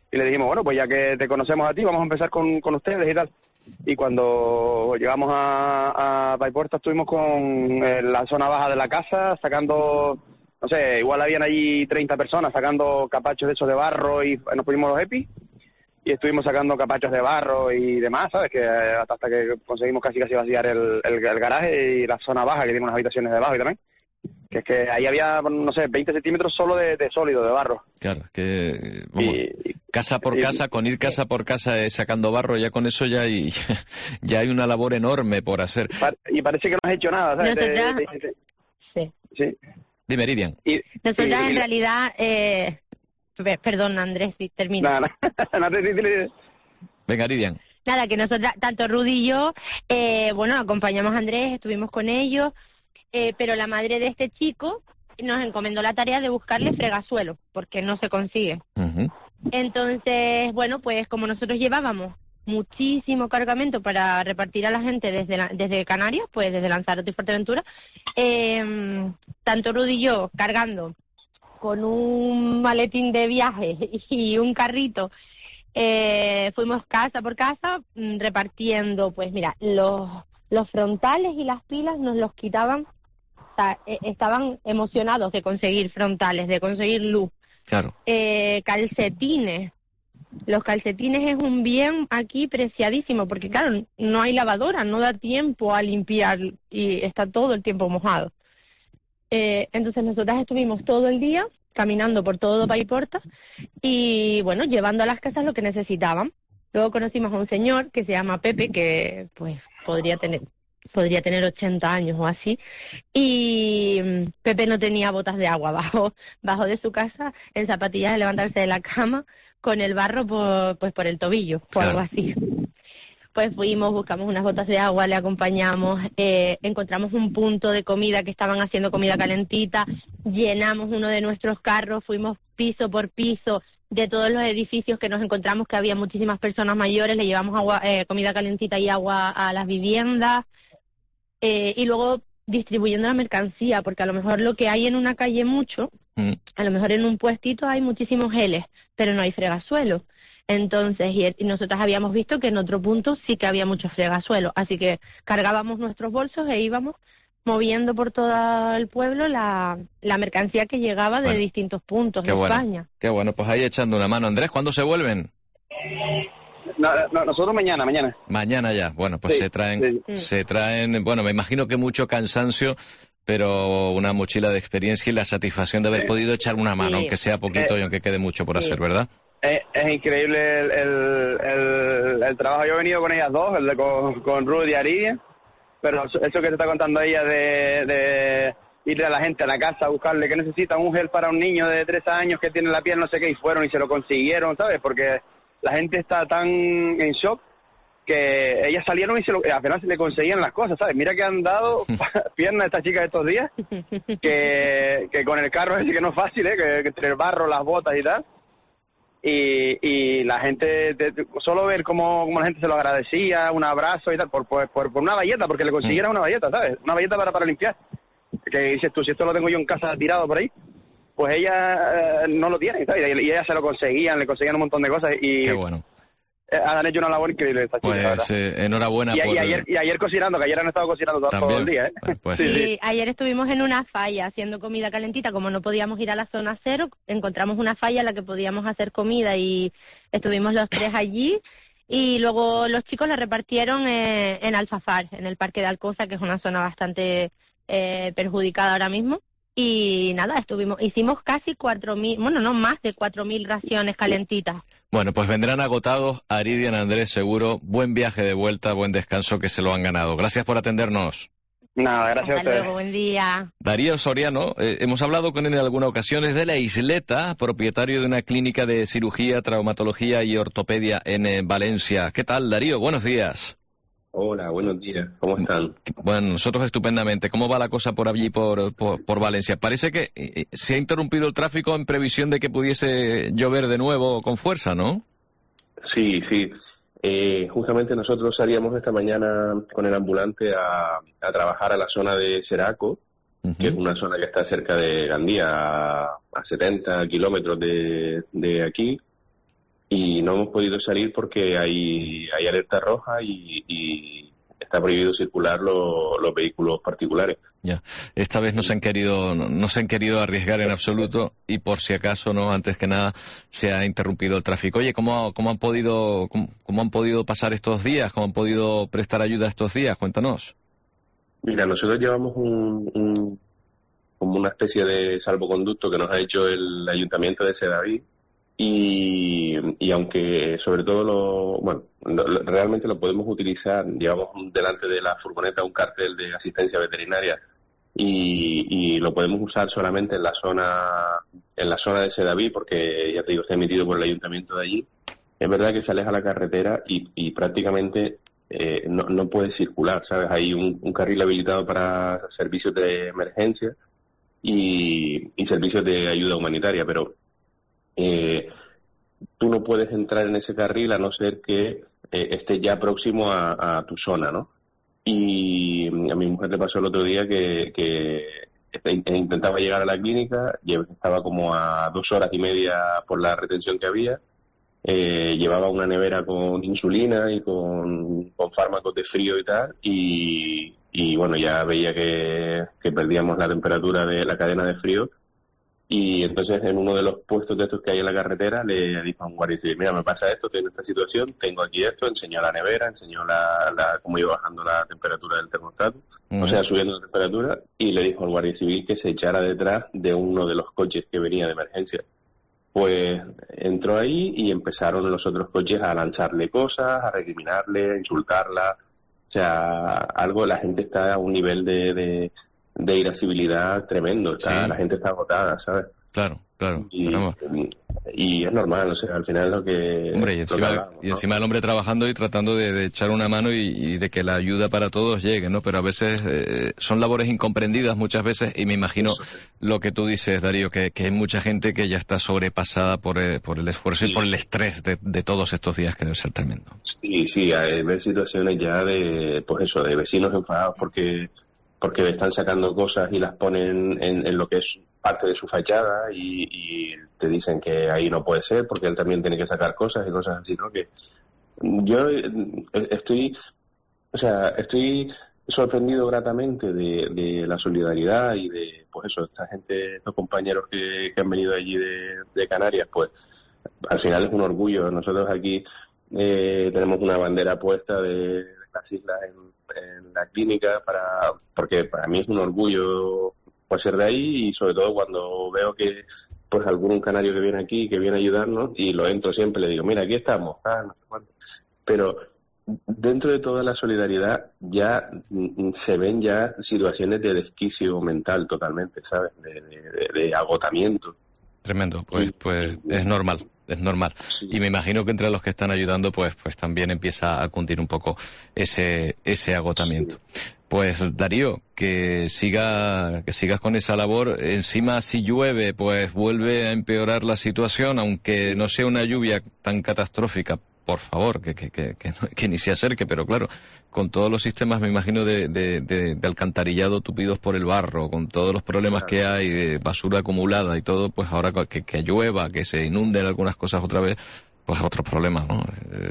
y le dijimos, bueno, pues ya que te conocemos a ti, vamos a empezar con ustedes y tal. Y cuando llegamos a Paiporta estuvimos con la zona baja de la casa sacando, no sé, igual habían allí 30 personas sacando capachos de esos de barro y nos pusimos los EPI y estuvimos sacando capachos de barro y demás, ¿sabes? Que hasta que conseguimos casi vaciar el garaje y la zona baja, que tiene unas habitaciones debajo y también. Que es que ahí había, no sé, 20 centímetros solo de sólido, de barro. Claro, que vamos, casa por casa, con ir casa por casa sacando barro, ya con eso ya hay una labor enorme por hacer. Y parece que no has hecho nada, ¿sabes? Sí. Dime, Iridian. Nosotras en realidad... Perdón, Andrés, si termina. Venga, Iridian. Nada, que nosotras, tanto Rudy y yo, acompañamos a Andrés, estuvimos con ellos, pero la madre de este chico nos encomendó la tarea de buscarle fregasuelo, porque no se consigue. Entonces, bueno, pues como nosotros llevábamos muchísimo cargamento para repartir a la gente desde Canarias, pues desde Lanzarote y Fuerteventura, tanto Rudy y yo cargando con un maletín de viaje y un carrito, fuimos casa por casa repartiendo, pues mira, los frontales y las pilas nos los quitaban, estaban emocionados de conseguir frontales, de conseguir luz. Claro. Calcetines. Los calcetines es un bien aquí preciadísimo, porque claro, no hay lavadora, no da tiempo a limpiar y está todo el tiempo mojado. Entonces nosotras estuvimos todo el día caminando por todo Paiporta y bueno, llevando a las casas lo que necesitaban. Luego conocimos a un señor que se llama Pepe, que pues podría tener 80 años o así, y Pepe no tenía botas de agua, bajó de su casa en zapatillas de levantarse de la cama con el barro por el tobillo o algo así. Pues fuimos, buscamos unas botas de agua, le acompañamos, encontramos un punto de comida que estaban haciendo comida calentita, llenamos uno de nuestros carros, fuimos piso por piso de todos los edificios que nos encontramos, que había muchísimas personas mayores, le llevamos agua, comida calentita y agua a las viviendas, y luego distribuyendo la mercancía, porque a lo mejor lo que hay en una calle mucho, a lo mejor en un puestito hay muchísimos geles, pero no hay fregasuelo. Entonces, y nosotras habíamos visto que en otro punto sí que había mucho fregasuelo, así que cargábamos nuestros bolsos e íbamos moviendo por todo el pueblo la mercancía que llegaba de distintos puntos de España. Qué bueno, pues ahí echando una mano. Andrés, ¿cuándo se vuelven? No, nosotros mañana. Mañana ya. Bueno, pues sí, se traen, bueno, me imagino que mucho cansancio, pero una mochila de experiencia y la satisfacción de haber podido echar una mano, aunque sea poquito y aunque quede mucho por hacer, ¿verdad? Es increíble el trabajo. Yo he venido con ellas dos, con Rudy y Aridia, pero eso que te está contando ella de irle a la gente a la casa a buscarle que necesitan un gel para un niño de 3 años que tiene la piel no sé qué, y fueron y se lo consiguieron, ¿sabes? Porque la gente está tan en shock que ellas salieron y apenas le conseguían las cosas, ¿sabes? Mira que han dado piernas a estas chicas estos días, que con el carro ese que no es fácil, que entre el barro, las botas y tal. Y la gente, solo ver cómo la gente se lo agradecía, un abrazo y tal, por una bayeta, porque le consiguieron una bayeta, ¿sabes? Una bayeta para limpiar. Que dices tú, si esto lo tengo yo en casa tirado por ahí, pues ella no lo tiene, ¿sabes? Y ella se lo conseguían, le conseguían un montón de cosas y... Qué bueno. Han hecho una labor increíble esta chica, pues enhorabuena y ayer cocinando, que ayer han estado cocinando todo el día, Pues sí, ayer estuvimos en una falla haciendo comida calentita. Como no podíamos ir a la zona cero, encontramos una falla en la que podíamos hacer comida y estuvimos los 3 allí. Y luego los chicos la repartieron en Alfafar, en el Parque de Alcosa, que es una zona bastante perjudicada ahora mismo. Y nada, hicimos casi 4.000, bueno, no, más de 4.000 raciones calentitas. Bueno, pues vendrán agotados. Aridian, Andrés, seguro. Buen viaje de vuelta, buen descanso, que se lo han ganado. Gracias por atendernos. Nada, gracias a ustedes. Hasta luego, buen día. Darío Soriano, hemos hablado con él en alguna ocasión, es de La Isleta, propietario de una clínica de cirugía, traumatología y ortopedia en Valencia. ¿Qué tal, Darío? Buenos días. Hola, buenos días. ¿Cómo están? Bueno, nosotros estupendamente. ¿Cómo va la cosa por allí, por Valencia? Parece que se ha interrumpido el tráfico en previsión de que pudiese llover de nuevo con fuerza, ¿no? Sí. Justamente nosotros salíamos esta mañana con el ambulante a trabajar a la zona de Seraco, que es una zona que está cerca de Gandía, a 70 kilómetros de aquí. y no hemos podido salir porque hay alerta roja y está prohibido circular los vehículos particulares. Ya, esta vez no se han querido arriesgar en absoluto y por si acaso, no, antes que nada se ha interrumpido el tráfico. Oye, ¿cómo han podido pasar estos días? ¿Cómo han podido prestar ayuda estos días? Cuéntanos. Mira, nosotros llevamos como una especie de salvoconducto que nos ha hecho el Ayuntamiento de Sedaví y aunque sobre todo realmente lo podemos utilizar, llevamos delante de la furgoneta un cartel de asistencia veterinaria y lo podemos usar solamente en la zona de Sedaví porque ya te digo, está emitido por el Ayuntamiento de allí. Es verdad que sales a la carretera y prácticamente no puedes circular, ¿sabes? Hay un carril habilitado para servicios de emergencia y servicios de ayuda humanitaria, pero tú no puedes entrar en ese carril a no ser que estés ya próximo a tu zona, ¿no? Y a mi mujer le pasó el otro día que intentaba llegar a la clínica, estaba como a 2 horas y media por la retención que había, llevaba una nevera con insulina y con fármacos de frío y tal, y bueno, ya veía que perdíamos la temperatura de la cadena de frío. Y entonces en uno de los puestos de estos que hay en la carretera le dijo a un guardia civil, mira, me pasa esto, tengo esta situación, tengo aquí esto, enseñó la nevera, enseñó cómo iba bajando la temperatura del termostato, o sea, subiendo la temperatura, y le dijo al guardia civil que se echara detrás de uno de los coches que venía de emergencia. Pues entró ahí y empezaron los otros coches a lanzarle cosas, a recriminarle, a insultarla, o sea, la gente está a un nivel de irascibilidad tremendo, la gente está agotada, ¿sabes? Claro. Y es normal, o sea, al final es lo que... Hombre, y encima el hombre trabajando y tratando de echar una mano y de que la ayuda para todos llegue, ¿no? Pero a veces son labores incomprendidas muchas veces y me imagino lo que tú dices, Darío, que hay mucha gente que ya está sobrepasada por el esfuerzo y por el estrés de todos estos días, que debe ser tremendo. Sí, hay ver situaciones ya de vecinos enfadados porque están sacando cosas y las ponen en lo que es parte de su fachada y te dicen que ahí no puede ser porque él también tiene que sacar cosas y cosas así, ¿no? Que yo estoy sorprendido gratamente de la solidaridad y de, esta gente, estos compañeros que han venido allí de Canarias, pues al final es un orgullo. Nosotros aquí tenemos una bandera puesta de las islas en la clínica porque para mí es un orgullo ser de ahí y sobre todo cuando veo que pues algún canario que viene aquí, que viene a ayudarnos y lo entro siempre, le digo, mira, aquí estamos, no sé cuánto. Pero dentro de toda la solidaridad ya se ven ya situaciones de desquicio mental totalmente, ¿sabes? De agotamiento. Tremendo, pues es normal. Sí. Y me imagino que entre los que están ayudando pues también empieza a cundir un poco ese agotamiento. Sí. Pues Darío, que sigas con esa labor. Encima si llueve pues vuelve a empeorar la situación, aunque no sea una lluvia tan catastrófica, por favor, que ni se acerque, pero claro, con todos los sistemas, me imagino, de alcantarillado tupidos por el barro, con todos los problemas que hay de basura acumulada y todo, pues ahora que llueva, que se inunden algunas cosas otra vez, pues otro problema, ¿no?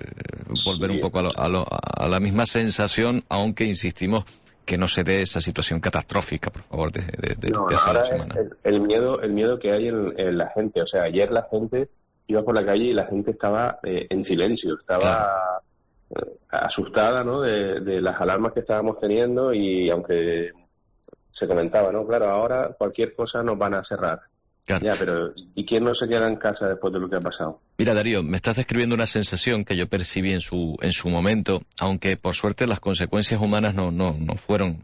Volver un poco a la misma sensación, aunque insistimos que no se dé esa situación catastrófica, por favor, de ahora es el miedo que hay en la gente. O sea, ayer la gente iba por la calle y la gente estaba en silencio, estaba asustada, ¿no? De las alarmas que estábamos teniendo y aunque se comentaba, ¿no? Claro, ahora cualquier cosa nos van a cerrar. Claro. Ya, pero ¿y quién no se queda en casa después de lo que ha pasado? Mira, Darío, me estás describiendo una sensación que yo percibí en su momento, aunque por suerte las consecuencias humanas no fueron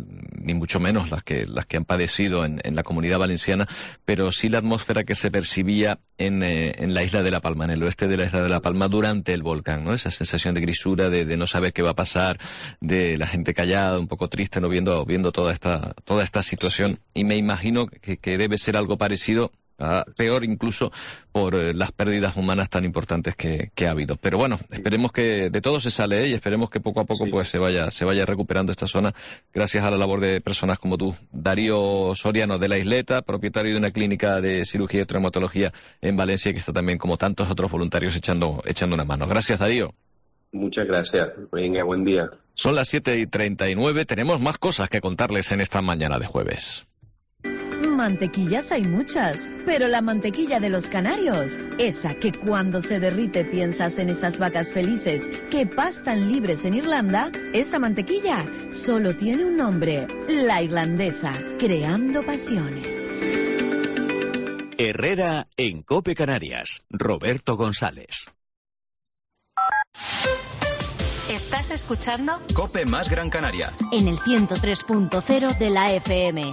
ni mucho menos las que han padecido en la Comunidad Valenciana, pero sí la atmósfera que se percibía en la isla de La Palma, en el oeste de la isla de La Palma durante el volcán, ¿no? Esa sensación de grisura, de no saber qué va a pasar, de la gente callada, un poco triste, no viendo toda esta situación, y me imagino que debe ser algo parecido peor incluso por las pérdidas humanas tan importantes que ha habido. Pero bueno, esperemos que de todo se sale y esperemos que poco a poco pues se vaya recuperando esta zona gracias a la labor de personas como tú. Darío Soriano de La Isleta, propietario de una clínica de cirugía y traumatología en Valencia, que está también como tantos otros voluntarios echando una mano. Gracias, Darío. Muchas gracias. Venga, buen día. Son las 7:39. Tenemos más cosas que contarles en esta mañana de jueves. Mantequillas hay muchas, pero la mantequilla de los canarios, esa que cuando se derrite piensas en esas vacas felices que pastan libres en Irlanda, esa mantequilla solo tiene un nombre: la irlandesa, creando pasiones. Herrera en COPE Canarias. Roberto González. ¿Estás escuchando? COPE más Gran Canaria. En el 103.0 de la FM.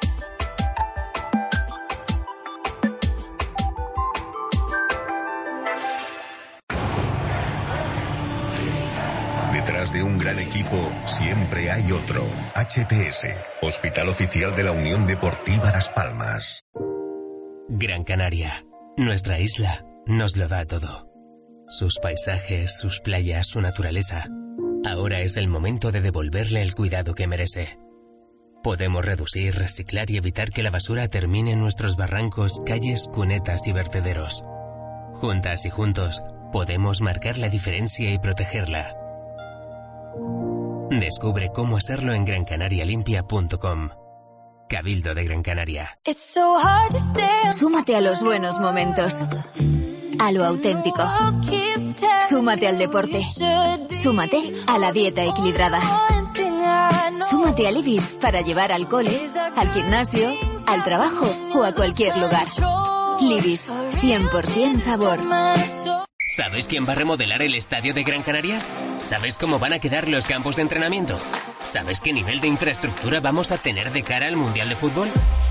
Detrás de un gran equipo siempre hay otro. HPS, Hospital Oficial de la Unión Deportiva Las Palmas. Gran Canaria, nuestra isla, nos lo da todo. Sus paisajes, sus playas, su naturaleza. Ahora es el momento de devolverle el cuidado que merece. Podemos reducir, reciclar y evitar que la basura termine en nuestros barrancos, calles, cunetas y vertederos. Juntas y juntos, podemos marcar la diferencia y protegerla. Descubre cómo hacerlo en grancanarialimpia.com. Cabildo de Gran Canaria. Súmate a los buenos momentos. A lo auténtico. Súmate al deporte. Súmate a la dieta equilibrada. Súmate a Libis para llevar al cole, al gimnasio, al trabajo o a cualquier lugar. Libis, 100% sabor. ¿Sabes quién va a remodelar el estadio de Gran Canaria? ¿Sabes cómo van a quedar los campos de entrenamiento? ¿Sabes qué nivel de infraestructura vamos a tener de cara al Mundial de Fútbol?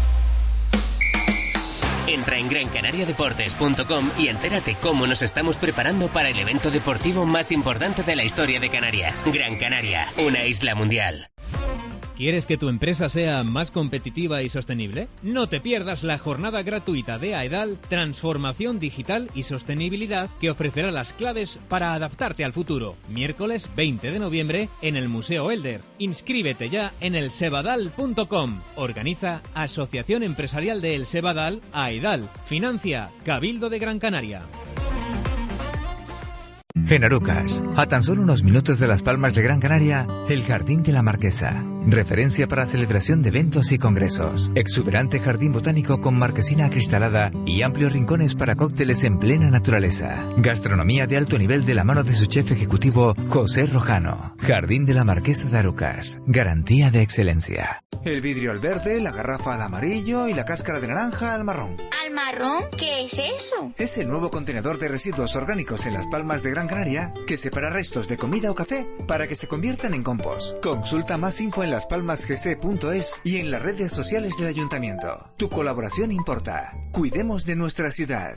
Entra en grancanariadeportes.com y entérate cómo nos estamos preparando para el evento deportivo más importante de la historia de Canarias. Gran Canaria, una isla mundial. ¿Quieres que tu empresa sea más competitiva y sostenible? No te pierdas la jornada gratuita de AEDAL Transformación Digital y Sostenibilidad, que ofrecerá las claves para adaptarte al futuro. Miércoles 20 de noviembre en el Museo Elder. Inscríbete ya en elsebadal.com. Organiza Asociación Empresarial de El Sebadal, AEDAL. Financia Cabildo de Gran Canaria. En Arucas, a tan solo unos minutos de Las Palmas de Gran Canaria, el Jardín de la Marquesa. Referencia para celebración de eventos y congresos. Exuberante jardín botánico con marquesina acristalada y amplios rincones para cócteles en plena naturaleza. Gastronomía de alto nivel de la mano de su chef ejecutivo, José Rojano. Jardín de la Marquesa de Arucas. Garantía de excelencia. El vidrio al verde, la garrafa al amarillo y la cáscara de naranja al marrón. ¿Al marrón? ¿Qué es eso? Es el nuevo contenedor de residuos orgánicos en Las Palmas de Gran Canaria que separa restos de comida o café para que se conviertan en compost. Consulta más info en laspalmasgc.es y en las redes sociales del Ayuntamiento. Tu colaboración importa. Cuidemos de nuestra ciudad.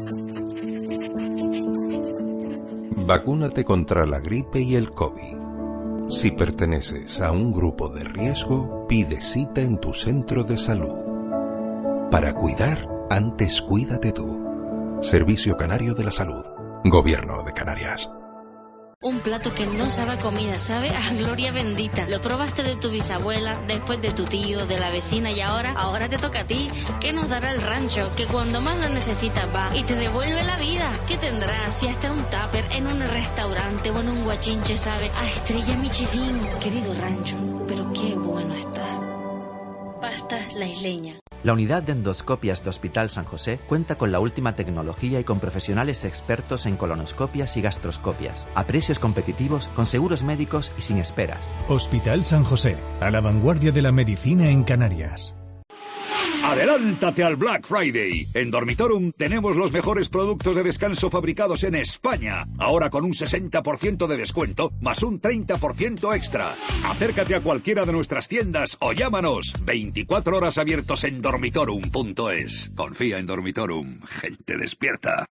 Vacúnate contra la gripe y el COVID. Si perteneces a un grupo de riesgo, pide cita en tu centro de salud. Para cuidar, antes cuídate tú. Servicio Canario de la Salud. Gobierno de Canarias. Un plato que no sabe a comida, sabe a gloria bendita. Lo probaste de tu bisabuela, después de tu tío, de la vecina y ahora te toca a ti. ¿Qué nos dará el rancho? Que cuando más lo necesitas va y te devuelve la vida. ¿Qué tendrás si hasta un tupper en un restaurante o en un guachinche sabe a estrella Michelin? Querido rancho, pero qué bueno está. Pastas La Isleña. La unidad de endoscopias de Hospital San José cuenta con la última tecnología y con profesionales expertos en colonoscopias y gastroscopias, a precios competitivos, con seguros médicos y sin esperas. Hospital San José, a la vanguardia de la medicina en Canarias. Adelántate al Black Friday. En Dormitorum tenemos los mejores productos de descanso fabricados en España. Ahora con un 60% de descuento, más un 30% extra. Acércate a cualquiera de nuestras tiendas o llámanos. 24 horas abiertos en dormitorum.es. Confía en Dormitorum. Gente despierta.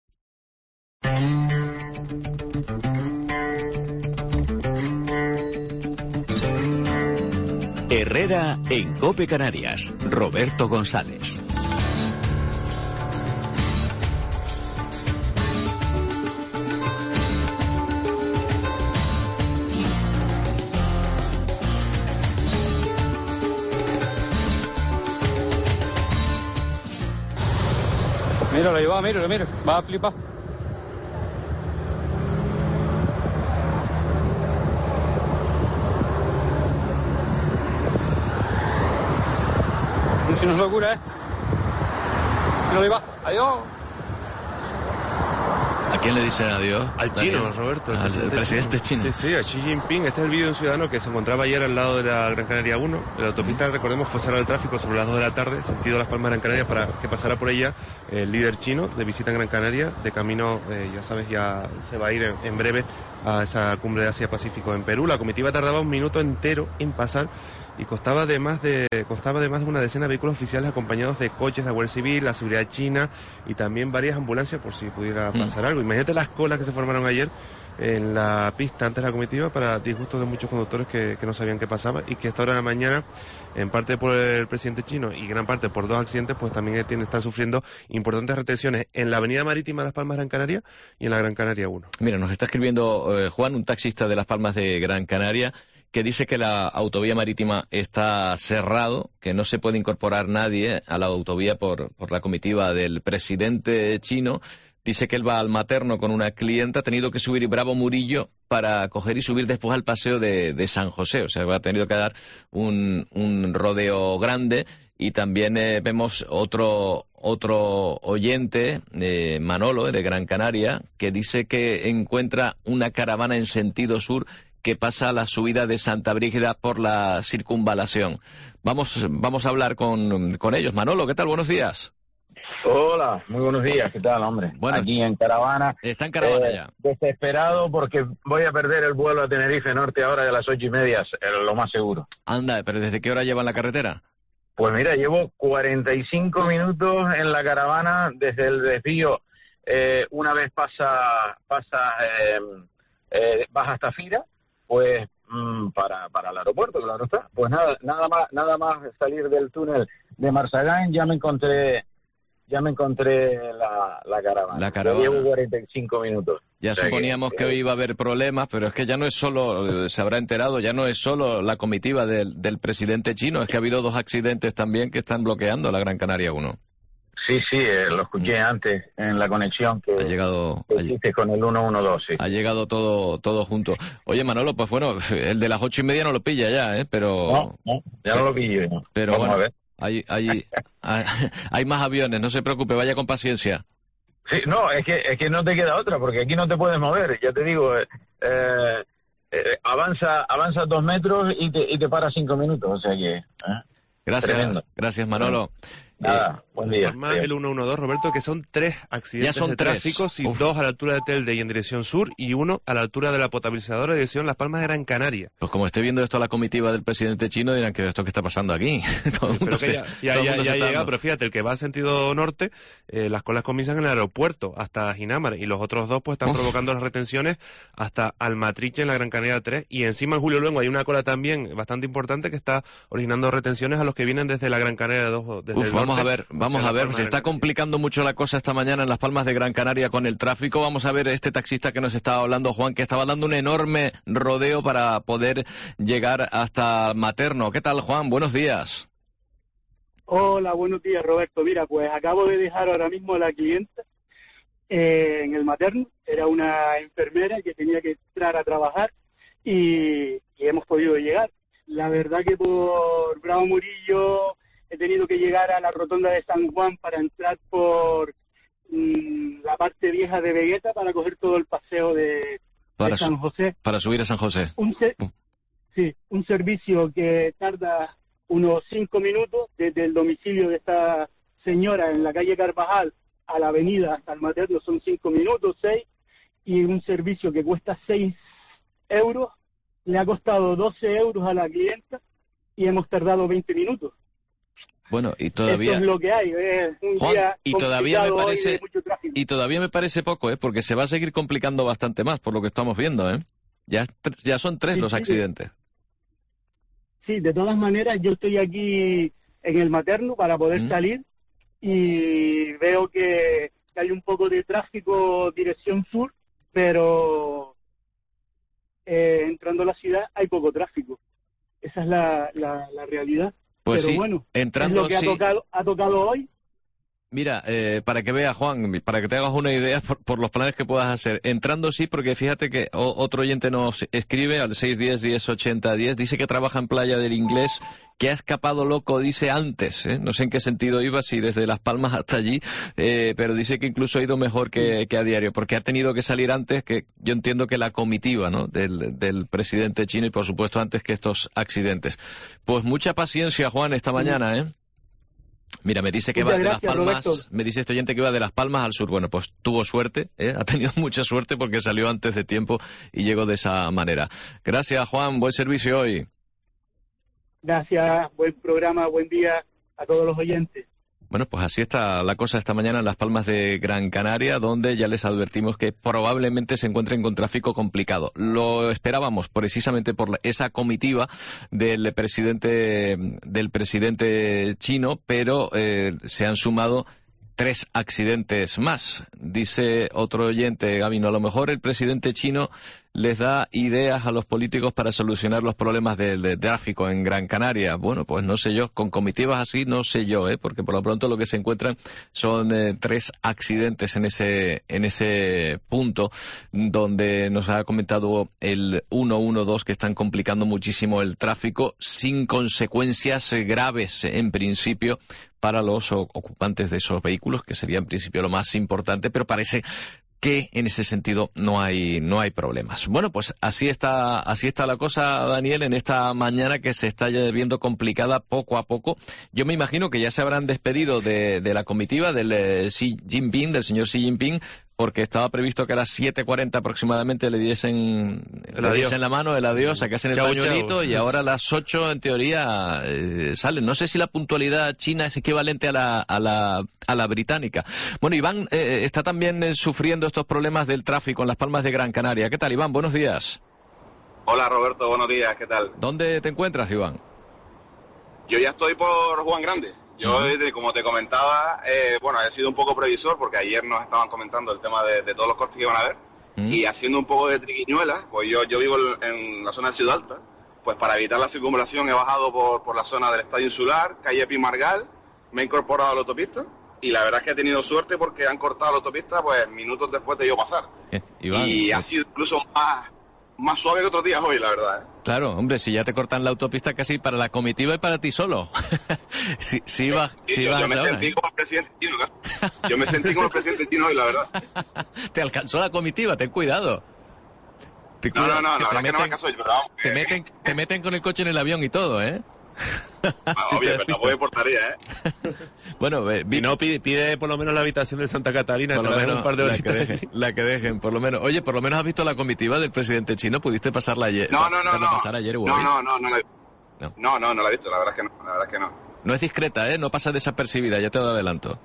Herrera en COPE Canarias. Roberto González. Míralo, ahí va, míralo, va a flipar. Si no es locura esto. Míralo, ahí va, adiós. ¿A quién le dicen adiós? Al chino, Roberto. El presidente chino. Sí, a Xi Jinping. Este es el vídeo de un ciudadano que se encontraba ayer al lado de la Gran Canaria 1. La autopista, recordemos, fue cerrada al tráfico sobre las 2 de la tarde, sentido Las Palmas, Gran Canaria, para que pasara por ella el líder chino de visita en Gran Canaria. De camino, ya sabes, ya se va a ir en breve a esa cumbre de Asia-Pacífico en Perú. La comitiva tardaba un minuto entero en pasar y constaba de más de una decena de vehículos oficiales acompañados de coches de la Guardia Civil, la seguridad china y también varias ambulancias por si pudiera pasar algo. Imagínate las colas que se formaron ayer en la pista antes de la comitiva, para disgusto de muchos conductores que no sabían qué pasaba, y que a esta hora de la mañana, en parte por el presidente chino y gran parte por 2 accidentes, pues también están sufriendo importantes retenciones en la avenida marítima de Las Palmas Gran Canaria y en la Gran Canaria 1. Mira, nos está escribiendo Juan, un taxista de Las Palmas de Gran Canaria, que dice que la autovía marítima está cerrado, que no se puede incorporar nadie a la autovía por la comitiva del presidente chino. Dice que él va al Materno con una clienta, ha tenido que subir Bravo Murillo para coger y subir después al paseo de San José. O sea, ha tenido que dar un rodeo grande. Y también vemos otro oyente, Manolo, de Gran Canaria, que dice que encuentra una caravana en sentido sur que pasa a la subida de Santa Brígida por la circunvalación. Vamos a hablar con ellos. Manolo, ¿qué tal? Buenos días. Hola, muy buenos días. ¿Qué tal, hombre? Bueno, aquí en caravana. Está en caravana ya. Desesperado porque voy a perder el vuelo a Tenerife Norte ahora de las 8:30, lo más seguro. Anda, ¿pero desde qué hora llevan la carretera? Pues mira, llevo 45 minutos en la caravana desde el desvío. Una vez vas hasta Fira, pues para el aeropuerto, claro está. Pues nada más salir del túnel de Marsagán, ya me encontré la caravana. La caravana. Llevo 45 minutos. Ya suponíamos que hoy iba a haber problemas, pero es que ya no es solo, se habrá enterado, ya no es solo la comitiva del presidente chino, es que ha habido 2 accidentes también que están bloqueando la Gran Canaria 1. Sí, lo escuché antes en la conexión que hiciste con el 112. Sí. Ha llegado todo junto. Oye, Manolo, pues bueno, el de las 8:30 no lo pilla ya, pero... No, ya no lo pillo. No. Pero vamos bueno, a ver. hay más aviones, no se preocupe, vaya con paciencia. Sí, no, es que no te queda otra, porque aquí no te puedes mover, ya te digo, avanza 2 metros y te para 5 minutos, o sea que... Gracias Manolo. Nada, buen día. El 112, Roberto, que son 3 accidentes de tráfico, y 2 a la altura de Telde y en dirección sur, y 1 a la altura de la potabilizadora de dirección Las Palmas de Gran Canaria. Pues como estoy viendo esto a la comitiva del presidente chino, dirán que esto que está pasando aquí. Pero que ya llega, pero fíjate, el que va a sentido norte, las colas comienzan en el aeropuerto hasta Ginamar, y los otros 2 pues están provocando las retenciones hasta Almatriche en la Gran Canaria 3, y encima en Julio Luengo hay una cola también bastante importante que está originando retenciones a los que vienen desde la Gran Canaria 2. Desde el norte. Vamos a ver, se está complicando mucho la cosa esta mañana en Las Palmas de Gran Canaria con el tráfico. Vamos a ver este taxista que nos estaba hablando, Juan, que estaba dando un enorme rodeo para poder llegar hasta Materno. ¿Qué tal, Juan? Buenos días. Hola, buenos días, Roberto. Mira, pues acabo de dejar ahora mismo a la clienta en el Materno. Era una enfermera que tenía que entrar a trabajar y hemos podido llegar. La verdad que por Bravo Murillo he tenido que llegar a la rotonda de San Juan para entrar por la parte vieja de Vegueta para coger todo el paseo de San José. Para subir a San José. Un servicio que tarda unos 5 minutos desde el domicilio de esta señora en la calle Carvajal a la avenida hasta el Materno, son 5 minutos, 6, y un servicio que cuesta 6 euros, le ha costado 12 euros a la clienta y hemos tardado 20 minutos. Bueno, y todavía... Esto es lo que hay, un Juan, día y todavía me parece de mucho tráfico. Y todavía me parece poco, porque se va a seguir complicando bastante más, por lo que estamos viendo, Ya son 3 los accidentes. Sí, de todas maneras, yo estoy aquí en el Materno para poder salir y veo que hay un poco de tráfico dirección sur, pero entrando a la ciudad hay poco tráfico. Esa es la realidad. Pues pero sí, bueno, entrando, es lo que ha tocado hoy. Mira, para que veas, Juan, para que te hagas una idea por los planes que puedas hacer. Entrando sí, porque fíjate que otro oyente nos escribe al 610-1080-10, dice que trabaja en Playa del Inglés, que ha escapado loco, dice antes, no sé en qué sentido iba, si desde Las Palmas hasta allí, pero dice que incluso ha ido mejor que a diario, porque ha tenido que salir antes, que yo entiendo que la comitiva, ¿no?, del presidente chino, y por supuesto antes que estos accidentes. Pues mucha paciencia, Juan, esta mañana, ¿eh? Mira, me dice que va de Las Palmas, Roberto. Me dice este oyente que iba de Las Palmas al sur. Bueno, pues tuvo suerte, ha tenido mucha suerte porque salió antes de tiempo y llegó de esa manera. Gracias, Juan, buen servicio hoy. Gracias, buen programa, buen día a todos los oyentes. Bueno, pues así está la cosa esta mañana en Las Palmas de Gran Canaria, donde ya les advertimos que probablemente se encuentren con tráfico complicado. Lo esperábamos precisamente por esa comitiva del presidente chino, pero se han sumado 3 accidentes más. Dice otro oyente, Gabino, a lo mejor el presidente chino les da ideas a los políticos para solucionar los problemas de tráfico en Gran Canaria. Bueno, pues no sé yo, con comitivas así no sé yo, porque por lo pronto lo que se encuentran son 3 accidentes en ese punto, donde nos ha comentado el 112 que están complicando muchísimo el tráfico, sin consecuencias graves en principio para los ocupantes de esos vehículos, que sería en principio lo más importante, pero parece que en ese sentido no hay problemas. Bueno, pues así está la cosa, Daniel, en esta mañana que se está viendo complicada poco a poco. Yo me imagino que ya se habrán despedido de la comitiva del señor Xi Jinping, porque estaba previsto que a las 7:40 aproximadamente le diesen la mano, el adiós, sacasen el pañuelito, y ahora a las 8 en teoría salen. No sé si la puntualidad china es equivalente a la británica. Bueno, Iván está también sufriendo estos problemas del tráfico en Las Palmas de Gran Canaria. ¿Qué tal, Iván? Buenos días. Hola, Roberto, buenos días, ¿qué tal? ¿Dónde te encuentras, Iván? Yo ya estoy por Juan Grande. Yo, como te comentaba, he sido un poco previsor, porque ayer nos estaban comentando el tema de todos los cortes que iban a haber, y haciendo un poco de triquiñuela, pues yo vivo en la zona de Ciudad Alta, pues para evitar la circunvalación he bajado por la zona del Estadio Insular, calle Pimargal, me he incorporado a la autopista, y la verdad es que he tenido suerte porque han cortado la autopista pues minutos después de yo pasar. Iván, y ha sido incluso más suave que otros días hoy, la verdad. Claro, hombre, si ya te cortan la autopista casi para la comitiva y para ti solo. Yo me sentí como el presidente chino, ¿no? Yo me sentí como el presidente chino hoy, la verdad. Te alcanzó la comitiva, ten cuidado. No, la verdad que no me alcanzó yo, pero vamos. Te meten con el coche en el avión y todo, ¿eh? Obvio, pero tampoco me importaría, Bueno, si no, pide por lo menos la habitación de Santa Catarina, por lo menos un par de horitas la que dejen, por lo menos. Oye, por lo menos has visto la comitiva del presidente chino, ¿pudiste pasarla ayer? No. Pasar ayer o hoy? No la he visto, la verdad es que no. No es discreta, no pasa desapercibida, ya te lo adelanto.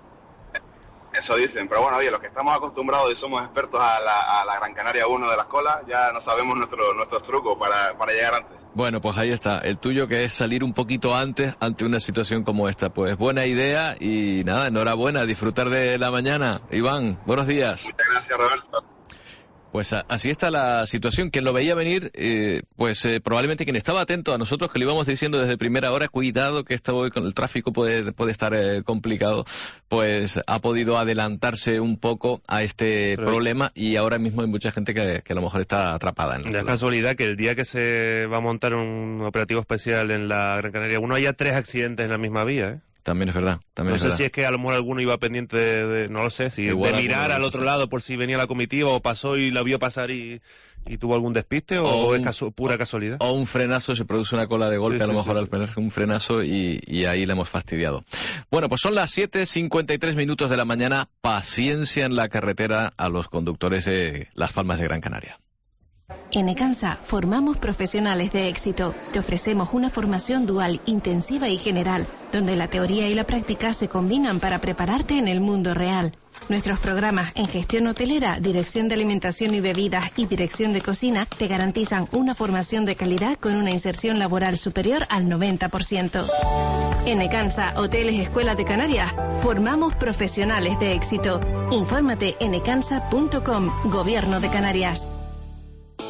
Eso dicen, pero bueno, oye, los que estamos acostumbrados y somos expertos a la Gran Canaria 1 de la escuela, ya no sabemos nuestros trucos para llegar antes. Bueno, pues ahí está, el tuyo, que es salir un poquito antes ante una situación como esta. Pues buena idea y nada, enhorabuena, disfrutar de la mañana. Iván, buenos días. Muchas gracias, Roberto. Pues así está la situación. Quien lo veía venir, probablemente quien estaba atento a nosotros, que le íbamos diciendo desde primera hora, cuidado que hoy con el tráfico puede estar complicado, pues ha podido adelantarse un poco a este problema, y ahora mismo hay mucha gente que a lo mejor está atrapada en la casualidad que el día que se va a montar un operativo especial en la Gran Canaria 1 haya 3 accidentes en la misma vía, También es verdad. No sé si es que a lo mejor alguno iba pendiente no lo sé, de mirar al otro lado por si venía la comitiva, o pasó y la vio pasar y tuvo algún despiste, o es pura casualidad. O un frenazo, se produce una cola de golpe, a lo mejor al ponerse un frenazo y ahí le hemos fastidiado. Bueno, pues son las 7:53 minutos de la mañana. Paciencia en la carretera a los conductores de Las Palmas de Gran Canaria. En Ecansa formamos profesionales de éxito. Te ofrecemos una formación dual, intensiva y general, donde la teoría y la práctica se combinan para prepararte en el mundo real. Nuestros programas en gestión hotelera, dirección de alimentación y bebidas y dirección de cocina te garantizan una formación de calidad con una inserción laboral superior al 90%. En Ecansa, Hoteles Escuela de Canarias, formamos profesionales de éxito. Infórmate en ecansa.com, Gobierno de Canarias.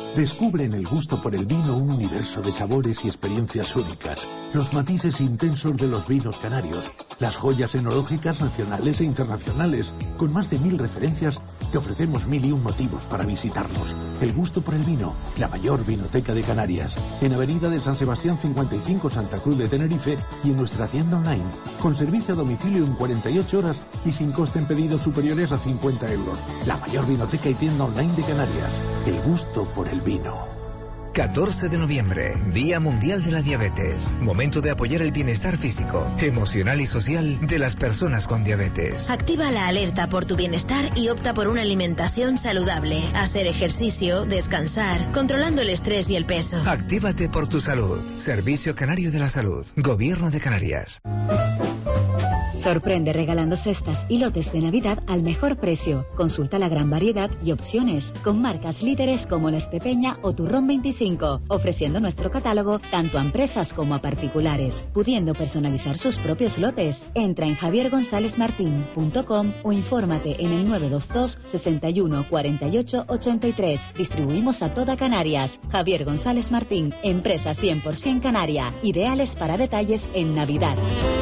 Descubre en el gusto por el vino un universo de sabores y experiencias únicas, los matices intensos de los vinos canarios, las joyas enológicas nacionales e internacionales. Con más de 1000 referencias, te ofrecemos 1001 motivos para visitarnos. El gusto por el vino, la mayor vinoteca de Canarias, en Avenida de San Sebastián 55, Santa Cruz de Tenerife, y en nuestra tienda online, con servicio a domicilio en 48 horas y sin coste en pedidos superiores a 50 euros. La mayor vinoteca y tienda online de Canarias. El gusto por el vino. 14 de noviembre, Día Mundial de la Diabetes. Momento de apoyar el bienestar físico, emocional y social de las personas con diabetes. Activa la alerta por tu bienestar y opta por una alimentación saludable, hacer ejercicio, descansar, controlando el estrés y el peso. Actívate por tu salud. Servicio Canario de la Salud. Gobierno de Canarias. Sorprende regalando cestas y lotes de Navidad al mejor precio. Consulta la gran variedad y opciones con marcas líderes como La Estepeña o Turrón 25, ofreciendo nuestro catálogo tanto a empresas como a particulares, pudiendo personalizar sus propios lotes. Entra en javiergonzalezmartin.com o infórmate en el 922 61 48 83. Distribuimos a toda Canarias. Javier González Martín, empresa 100% canaria, ideales para detalles en Navidad.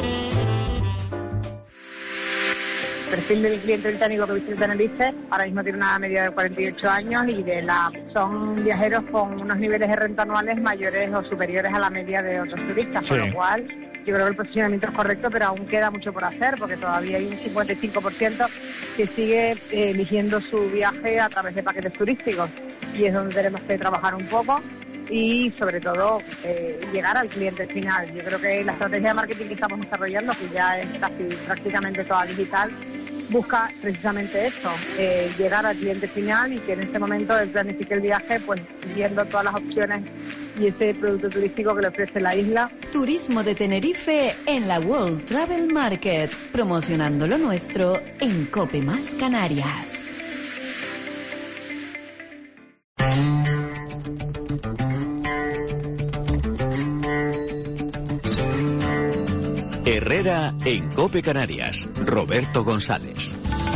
El perfil del cliente británico que visita Tenerife ahora mismo tiene una media de 48 años y son viajeros con unos niveles de renta anuales mayores o superiores a la media de otros turistas, con lo cual yo creo que el posicionamiento es correcto, pero aún queda mucho por hacer porque todavía hay un 55% que sigue eligiendo su viaje a través de paquetes turísticos y es donde tenemos que trabajar un poco y sobre todo llegar al cliente final. Yo creo que la estrategia de marketing que estamos desarrollando, que ya es casi prácticamente toda digital, busca precisamente eso, llegar al cliente final y que en este momento él planifique el viaje pues viendo todas las opciones y ese producto turístico que le ofrece la isla. Turismo de Tenerife en la World Travel Market, promocionando lo nuestro en Cope Más Canarias. Herrera en Cope Canarias. Roberto González.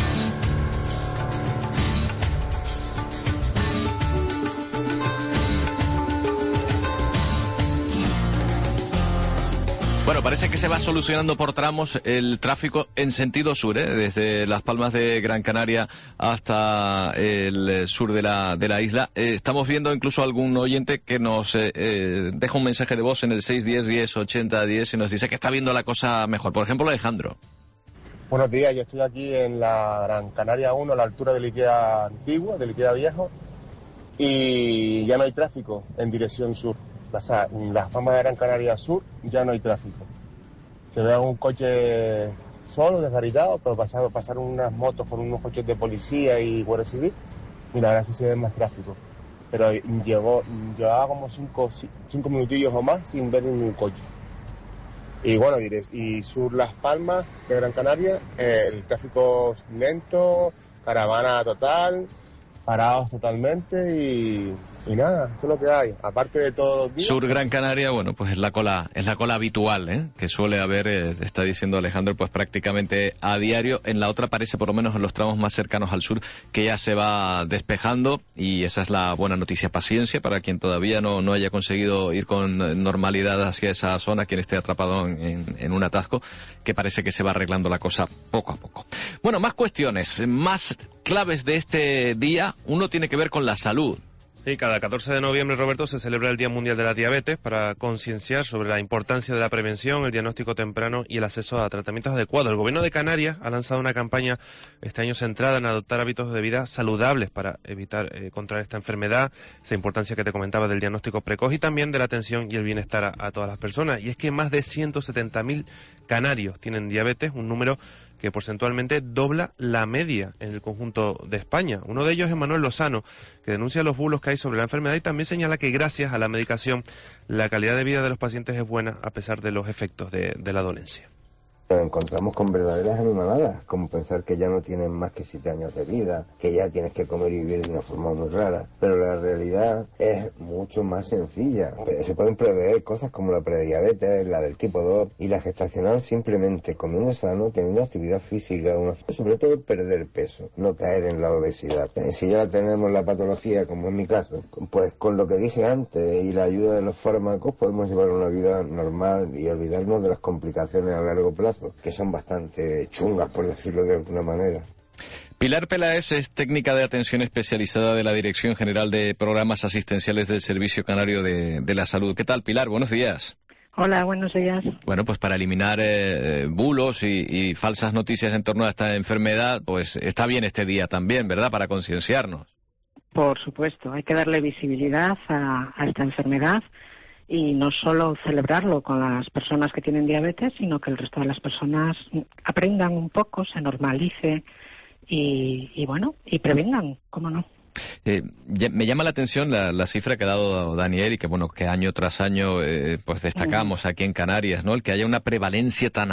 Bueno, parece que se va solucionando por tramos el tráfico en sentido sur, desde Las Palmas de Gran Canaria hasta el sur de la isla. Estamos viendo incluso algún oyente que nos deja un mensaje de voz en el 610 10 80 10 y nos dice que está viendo la cosa mejor. Por ejemplo, Alejandro. Buenos días, yo estoy aquí en la Gran Canaria 1, a la altura del Ikea antiguo, del Ikea viejo, y ya no hay tráfico en dirección sur. Las Palmas de Gran Canaria Sur ya no hay tráfico. Se ve un coche solo, desgaritado, pero pasaron unas motos con unos coches de policía y Guardia Civil, y la verdad sí se ve más tráfico. Pero llevaba como 5 minutillos o más sin ver ningún coche. Y bueno, y sur Las Palmas de Gran Canaria, el tráfico lento, caravana total, parados totalmente y nada, esto es lo que hay, aparte de todo los días. Sur Gran Canaria, bueno, pues es la cola habitual, que suele haber, está diciendo Alejandro, pues prácticamente a diario. En la otra parece, por lo menos en los tramos más cercanos al sur, que ya se va despejando y esa es la buena noticia. Paciencia para quien todavía no haya conseguido ir con normalidad hacia esa zona, quien esté atrapado en un atasco, que parece que se va arreglando la cosa poco a poco. Bueno, más cuestiones, más claves de este día. Uno tiene que ver con la salud. Sí, cada 14 de noviembre, Roberto, se celebra el Día Mundial de la Diabetes para concienciar sobre la importancia de la prevención, el diagnóstico temprano y el acceso a tratamientos adecuados. El Gobierno de Canarias ha lanzado una campaña este año centrada en adoptar hábitos de vida saludables para evitar contraer esta enfermedad, esa importancia que te comentaba del diagnóstico precoz y también de la atención y el bienestar a todas las personas. Y es que más de 170.000 canarios tienen diabetes, un número que porcentualmente dobla la media en el conjunto de España. Uno de ellos es Manuel Lozano, que denuncia los bulos que hay sobre la enfermedad y también señala que gracias a la medicación la calidad de vida de los pacientes es buena a pesar de los efectos de la dolencia. Nos encontramos con verdaderas animaladas, como pensar que ya no tienen más que 7 años de vida, que ya tienes que comer y vivir de una forma muy rara, pero la realidad es mucho más sencilla. Se pueden prever cosas como la prediabetes, la del tipo 2 y la gestacional simplemente comiendo sano, teniendo actividad física, sobre todo perder peso, no caer en la obesidad. Si ya tenemos la patología, como en mi caso, pues con lo que dije antes y la ayuda de los fármacos podemos llevar una vida normal y olvidarnos de las complicaciones a largo plazo, que son bastante chungas, por decirlo de alguna manera. Pilar Peláez es técnica de atención especializada de la Dirección General de Programas Asistenciales del Servicio Canario de la Salud. ¿Qué tal, Pilar? Buenos días. Hola, buenos días. Bueno, pues para eliminar bulos y falsas noticias en torno a esta enfermedad, pues está bien este día también, ¿verdad?, para concienciarnos. Por supuesto, hay que darle visibilidad a esta enfermedad y no solo celebrarlo con las personas que tienen diabetes, sino que el resto de las personas aprendan un poco, se normalice y bueno, y prevengan, ¿cómo no? Me llama la atención la cifra que ha dado Daniel y que bueno, que año tras año pues destacamos aquí en Canarias, ¿no? El que haya una prevalencia tan